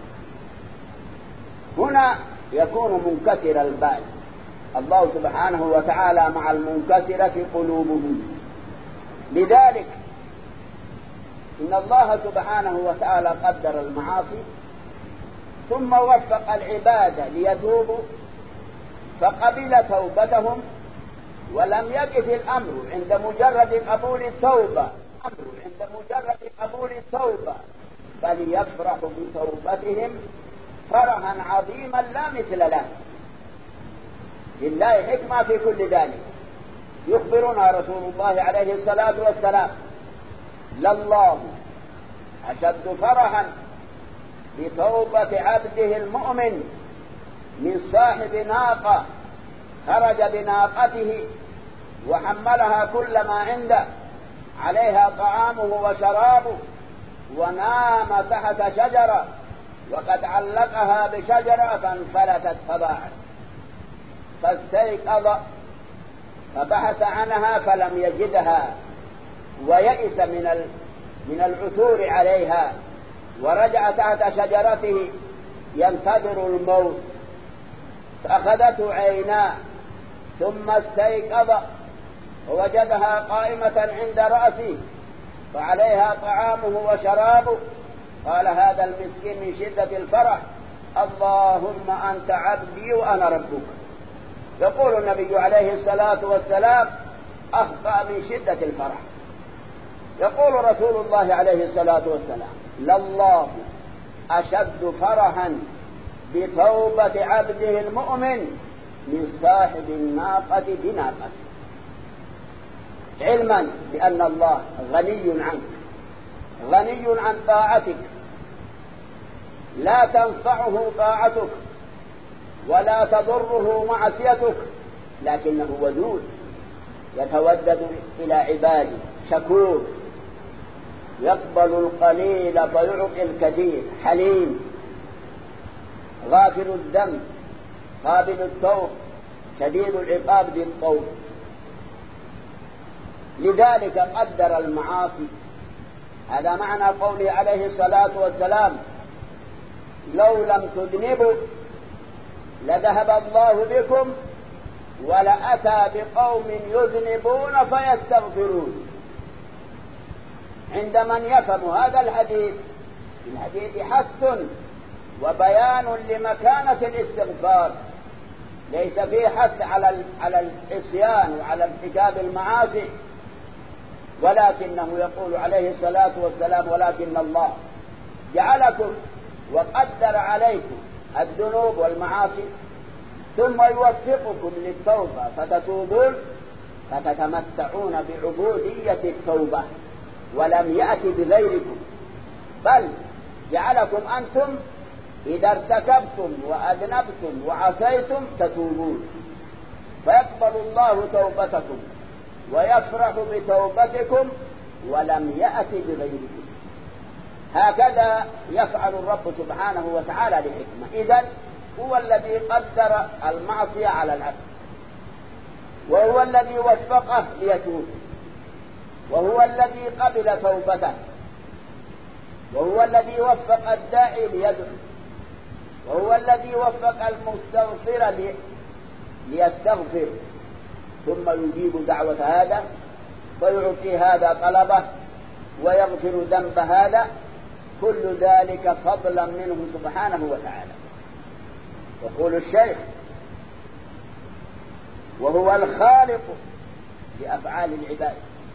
هنا يكون منكسر البال. الله سبحانه وتعالى مع المنكسرة قلوبهم. لذلك إن الله سبحانه وتعالى قدر المعاصي ثم وفق العباد ليتوبوا فقبل توبتهم، ولم يقف الأمر عند مجرد قبول التوبة، أمر عند مجرد قبول التوبة، بل يفرح بتوبتهم فرحا عظيما لا مثل له. لله حكمة في كل ذلك، يخبرنا رسول الله عليه الصلاة والسلام: لله أشد فرحا بتوبة عبده المؤمن من صاحب ناقة خرج بناقته وحملها كل ما عنده عليها طعامه وشرابه ونام تحت شجرة وقد علقها بشجرة فانفلتت فضاعت، فاستيقظ فبحث عنها فلم يجدها ويئس من من العثور عليها، ورجع تحت شجرته ينتظر الموت، فأخذته عيناه ثم استيقظ ووجدها قائمة عند رأسه فعليها طعامه وشرابه. قال هذا المسكين من شدة الفرح: اللهم أنت عبدي وأنا ربك. يقول النبي عليه الصلاة والسلام: أخطأ من شدة الفرح. يقول رسول الله عليه الصلاة والسلام: لله أشد فرحا بتوبة عبده المؤمن من صاحب الناقة بناقته، علما بأن الله غني عنك، غني عن طاعتك، لا تنفعه طاعتك ولا تضره معصيتك، لكنه ودود يتودد إلى عباده، شكور، يقبل القليل فيعطي الكثير، حليم، غافر الذنب، قابل التوب، شديد العقاب ذي الطول. لذلك قدر المعاصي. هذا معنى قوله عليه الصلاة والسلام: لو لم تذنبوا لذهب الله بكم ولأتى بقوم يذنبون فيستغفرون. عند من يفهم هذا الحديث، الحديث حث وبيان لمكانة الاستغفار، ليس فيه حث على على العصيان وعلى ارتكاب المعاصي، ولكنه يقول عليه الصلاة والسلام: ولكن الله جعلكم وقدر عليكم الذنوب والمعاصي ثم يوفقكم للتوبة فتتوبون فتتمتعون بعبودية التوبة، ولم يأتي بغيركم، بل جعلكم أنتم إذا ارتكبتم وأذنبتم وعصيتم تتوبون، فيقبل الله توبتكم ويفرح بتوبتكم ولم يأتي بغيركم. هكذا يفعل الرب سبحانه وتعالى لحكمة. إذن هو الذي قدر المعصية على العبد، وهو الذي وفقه ليتوب، وهو الذي قبل توبته، وهو الذي وفق الداعي ليدعو، وهو الذي وفق المستغفر ليستغفر، ثم يجيب دعوة هذا فيعطي هذا طلبه ويغفر ذنب هذا، كل ذلك فضلا منه سبحانه وتعالى. يقول الشيخ: وهو الخالق لأفعال العباد،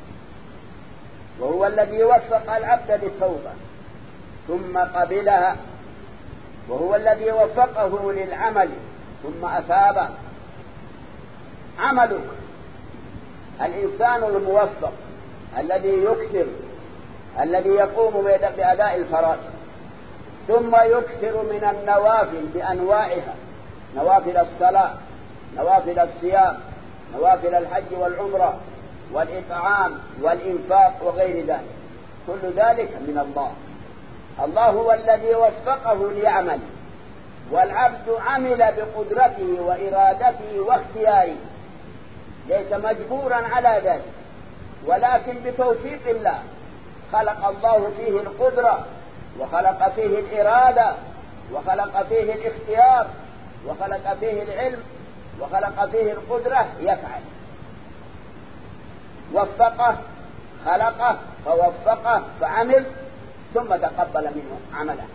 وهو الذي وفق العبد للتوبة ثم قبلها، وهو الذي وفقه للعمل ثم أثابه. عملك، الإنسان الموفق الذي يكثر، الذي يقوم بأداء الفرائض ثم يكثر من النوافل بأنواعها، نوافل الصلاة، نوافل الصيام، نوافل الحج والعمرة والإطعام والإنفاق وغير ذلك، كل ذلك من الله. الله هو الذي وفقه ليعمل، والعبد عمل بقدرته وإرادته واختياره، ليس مجبورا على ذلك، ولكن بتوفيق الله. خلق الله فيه القدرة، وخلق فيه الإرادة، وخلق فيه الاختيار، وخلق فيه العلم، وخلق فيه القدرة، يفعل. وفقه، خلقه فوفقه فعمل، ثم تقبل منه عمله.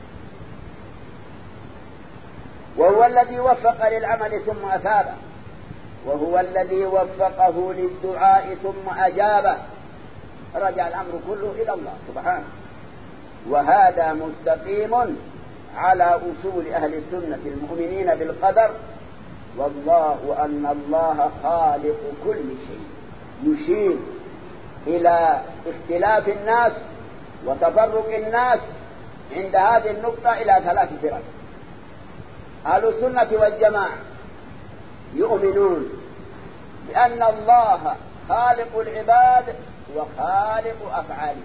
وهو الذي وفق للعمل ثم أثابه، وهو الذي وفقه للدعاء ثم أجابه. رجع الأمر كله إلى الله سبحانه، وهذا مستقيم على أصول أهل السنة المؤمنين بالقدر والله وأن الله خالق كل شيء، يشير إلى اختلاف الناس وتفرق الناس عند هذه النقطة إلى ثلاث فرق. أهل السنة والجماعة يؤمنون بأن الله خالق العباد وخالق أفعالهم،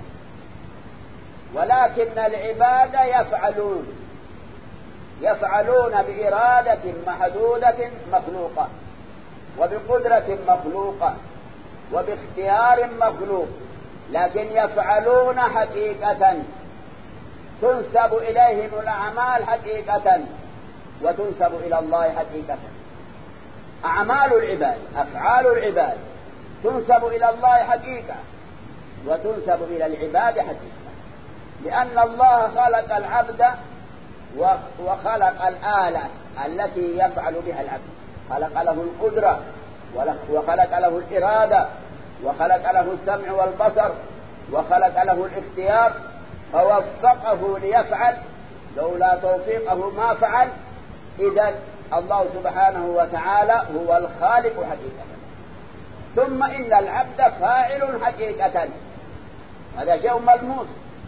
ولكن العباد يفعلون يفعلون بإرادة محدودة مخلوقة، وبقدرة مخلوقة، وباختيار مخلوق، لكن يفعلون حقيقة، تنسب إليهم الأعمال حقيقة وتنسب إلى الله حقيقة. أعمال العباد أفعال العباد تنسب إلى الله حقيقة وتنسب إلى العباد حقيقة، لأن الله خلق العبد وخلق الآلة التي يفعل بها العبد، خلق له القدرة وخلق له الإرادة وخلق له السمع والبصر وخلق له الاختيار، فوفقه ليفعل، لولا توفيقه ما فعل. إذن الله سبحانه وتعالى هو الخالق حقيقة، ثم إن العبد فاعل حقيقة، هذا شيء ملموس،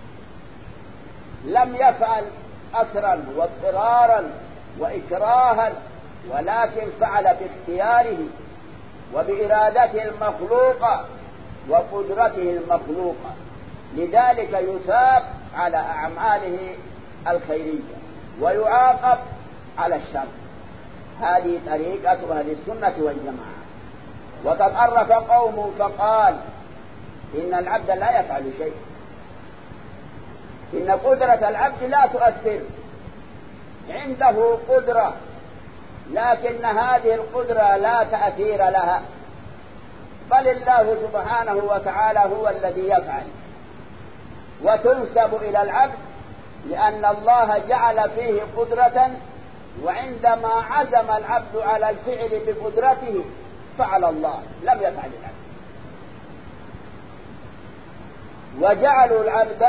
لم يفعل أثرا واضطرارا وإكراها، ولكن فعل باختياره وبإرادته المخلوقة وقدرته المخلوقة، لذلك يثاب على أعماله الخيرية ويعاقب على الشر. هذه طريقة أهل السنة والجماعة. وتطرف قوم فقال إن العبد لا يفعل شيء، إن قدرة العبد لا تؤثر، عنده قدرة لكن هذه القدرة لا تأثير لها، بل الله سبحانه وتعالى هو الذي يفعل، وتنسب إلى العبد لأن الله جعل فيه قدرة، وعندما عزم العبد على الفعل بقدرته فعل الله، لم يفعل العبد. وجعلوا العبد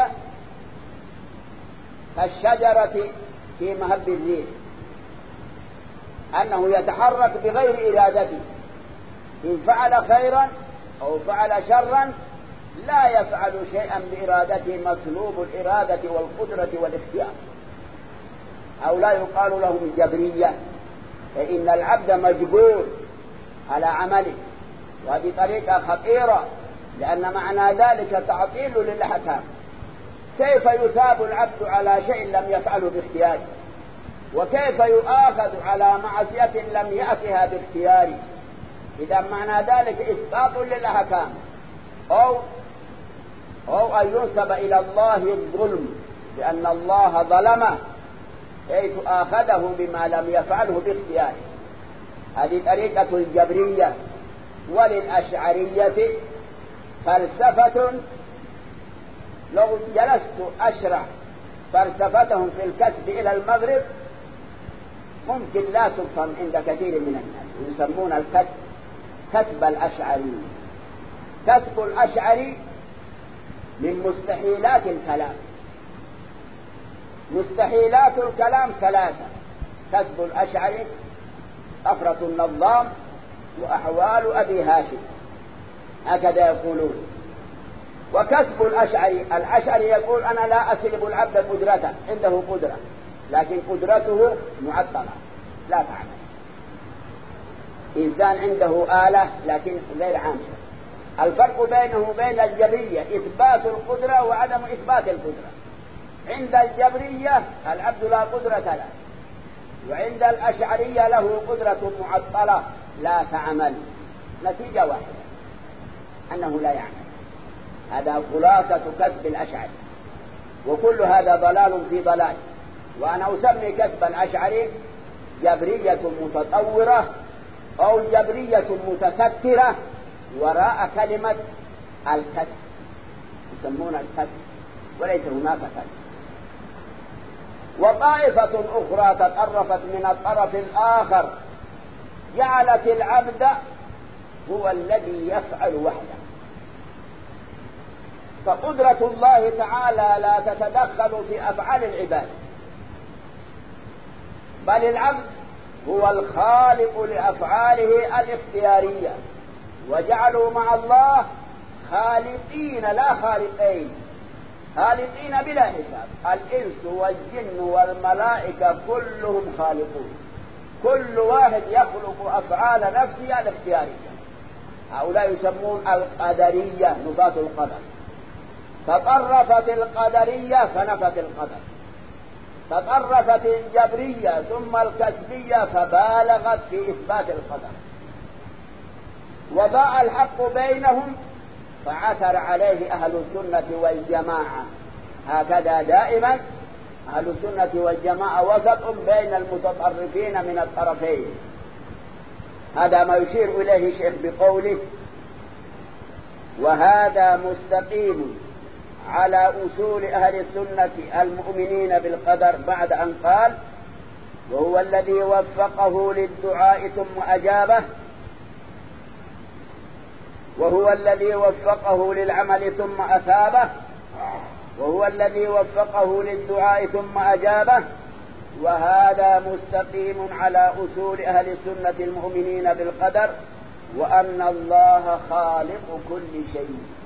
كالشجرة في مهب الريح، أنه يتحرك بغير إرادته، إن فعل خيرا أو فعل شرا لا يفعل شيئا بإرادته، مسلوب الإرادة والقدرة والاختيار. أو لا يقال لهم جبرية، فإن العبد مجبور على عمله، وهذه طريقة خطيرة، لأن معنى ذلك تعطيل للأحكام. كيف يثاب العبد على شيء لم يفعله باختياره؟ وكيف يؤاخذ على معصية لم يأتها باختياره؟ إذا معنى ذلك إسقاط للأحكام، أو أو أن ينسب إلى الله الظلم، لأن الله ظلمه حيث آخذه بما لم يفعله باختياره. هذه طريقة الجبرية. وللأشعرية فلسفة، لو جلست أشرح فلسفتهم في الكسب إلى المغرب ممكن لا تفهم عند كثير من الناس. يسمون الكسب كسب الأشعري. كسب الأشعري من مستحيلات الكلام. مستحيلات الكلام ثلاثة: كسب الأشعري، طفرة النظام، وأحوال أبي هاشم، هكذا يقولون. وكسب الأشعري، الأشعري يقول أنا لا أسلب العبد قدرته، عنده قدرة لكن قدرته معطلة لا تعمل. إنسان عنده آلة لكن غير عامل. الفرق بينه وبين الجبرية إثبات القدرة وعدم إثبات القدرة. عند الجبرية العبد لا قدرة له، وعند الأشعرية له قدرة معطلة لا تعمل. نتيجة واحدة، أنه لا يعمل. هذا خلاصة كسب الأشعري، وكل هذا ضلال في ضلال. وأنا أسمي كسب الأشعري جبرية متطورة أو جبرية متسترة وراء كلمة الكسب، يسمون الكسب وليس هناك كسب. وطائفة أخرى تطرفت من الطرف الآخر، جعلت العبد هو الذي يفعل وحده، فقدرة الله تعالى لا تتدخل في أفعال العباد، بل العبد هو الخالق لأفعاله الاختيارية، وجعلوا مع الله خالقين لا خالقين، خالقين بلا حساب. الإنس والجن والملائكة كلهم خالقون، كل واحد يخلق أفعال نفسه الاختيارية. هؤلاء يسمون القدرية، نفاة القدر. تطرفت القدرية فنفت القدر، تطرفت الجبرية ثم الكسبية فبالغت في إثبات القدر، وضاع الحق بينهم فعثر عليه أهل السنة والجماعة. هكذا دائما أهل السنة والجماعة وسط بين المتطرفين من الطرفين. هذا ما يشير إليه الشيخ بقوله: وهذا مستقيم على أصول أهل السنة المؤمنين بالقدر، بعد أن قال: وهو الذي وفقه للدعاء ثم أجابه، وهو الذي وفقه للعمل ثم أثابه، وهو الذي وفقه للدعاء ثم أجابه، وهذا مستقيم على أصول أهل السنة المؤمنين بالقدر، وأن الله خالق كل شيء.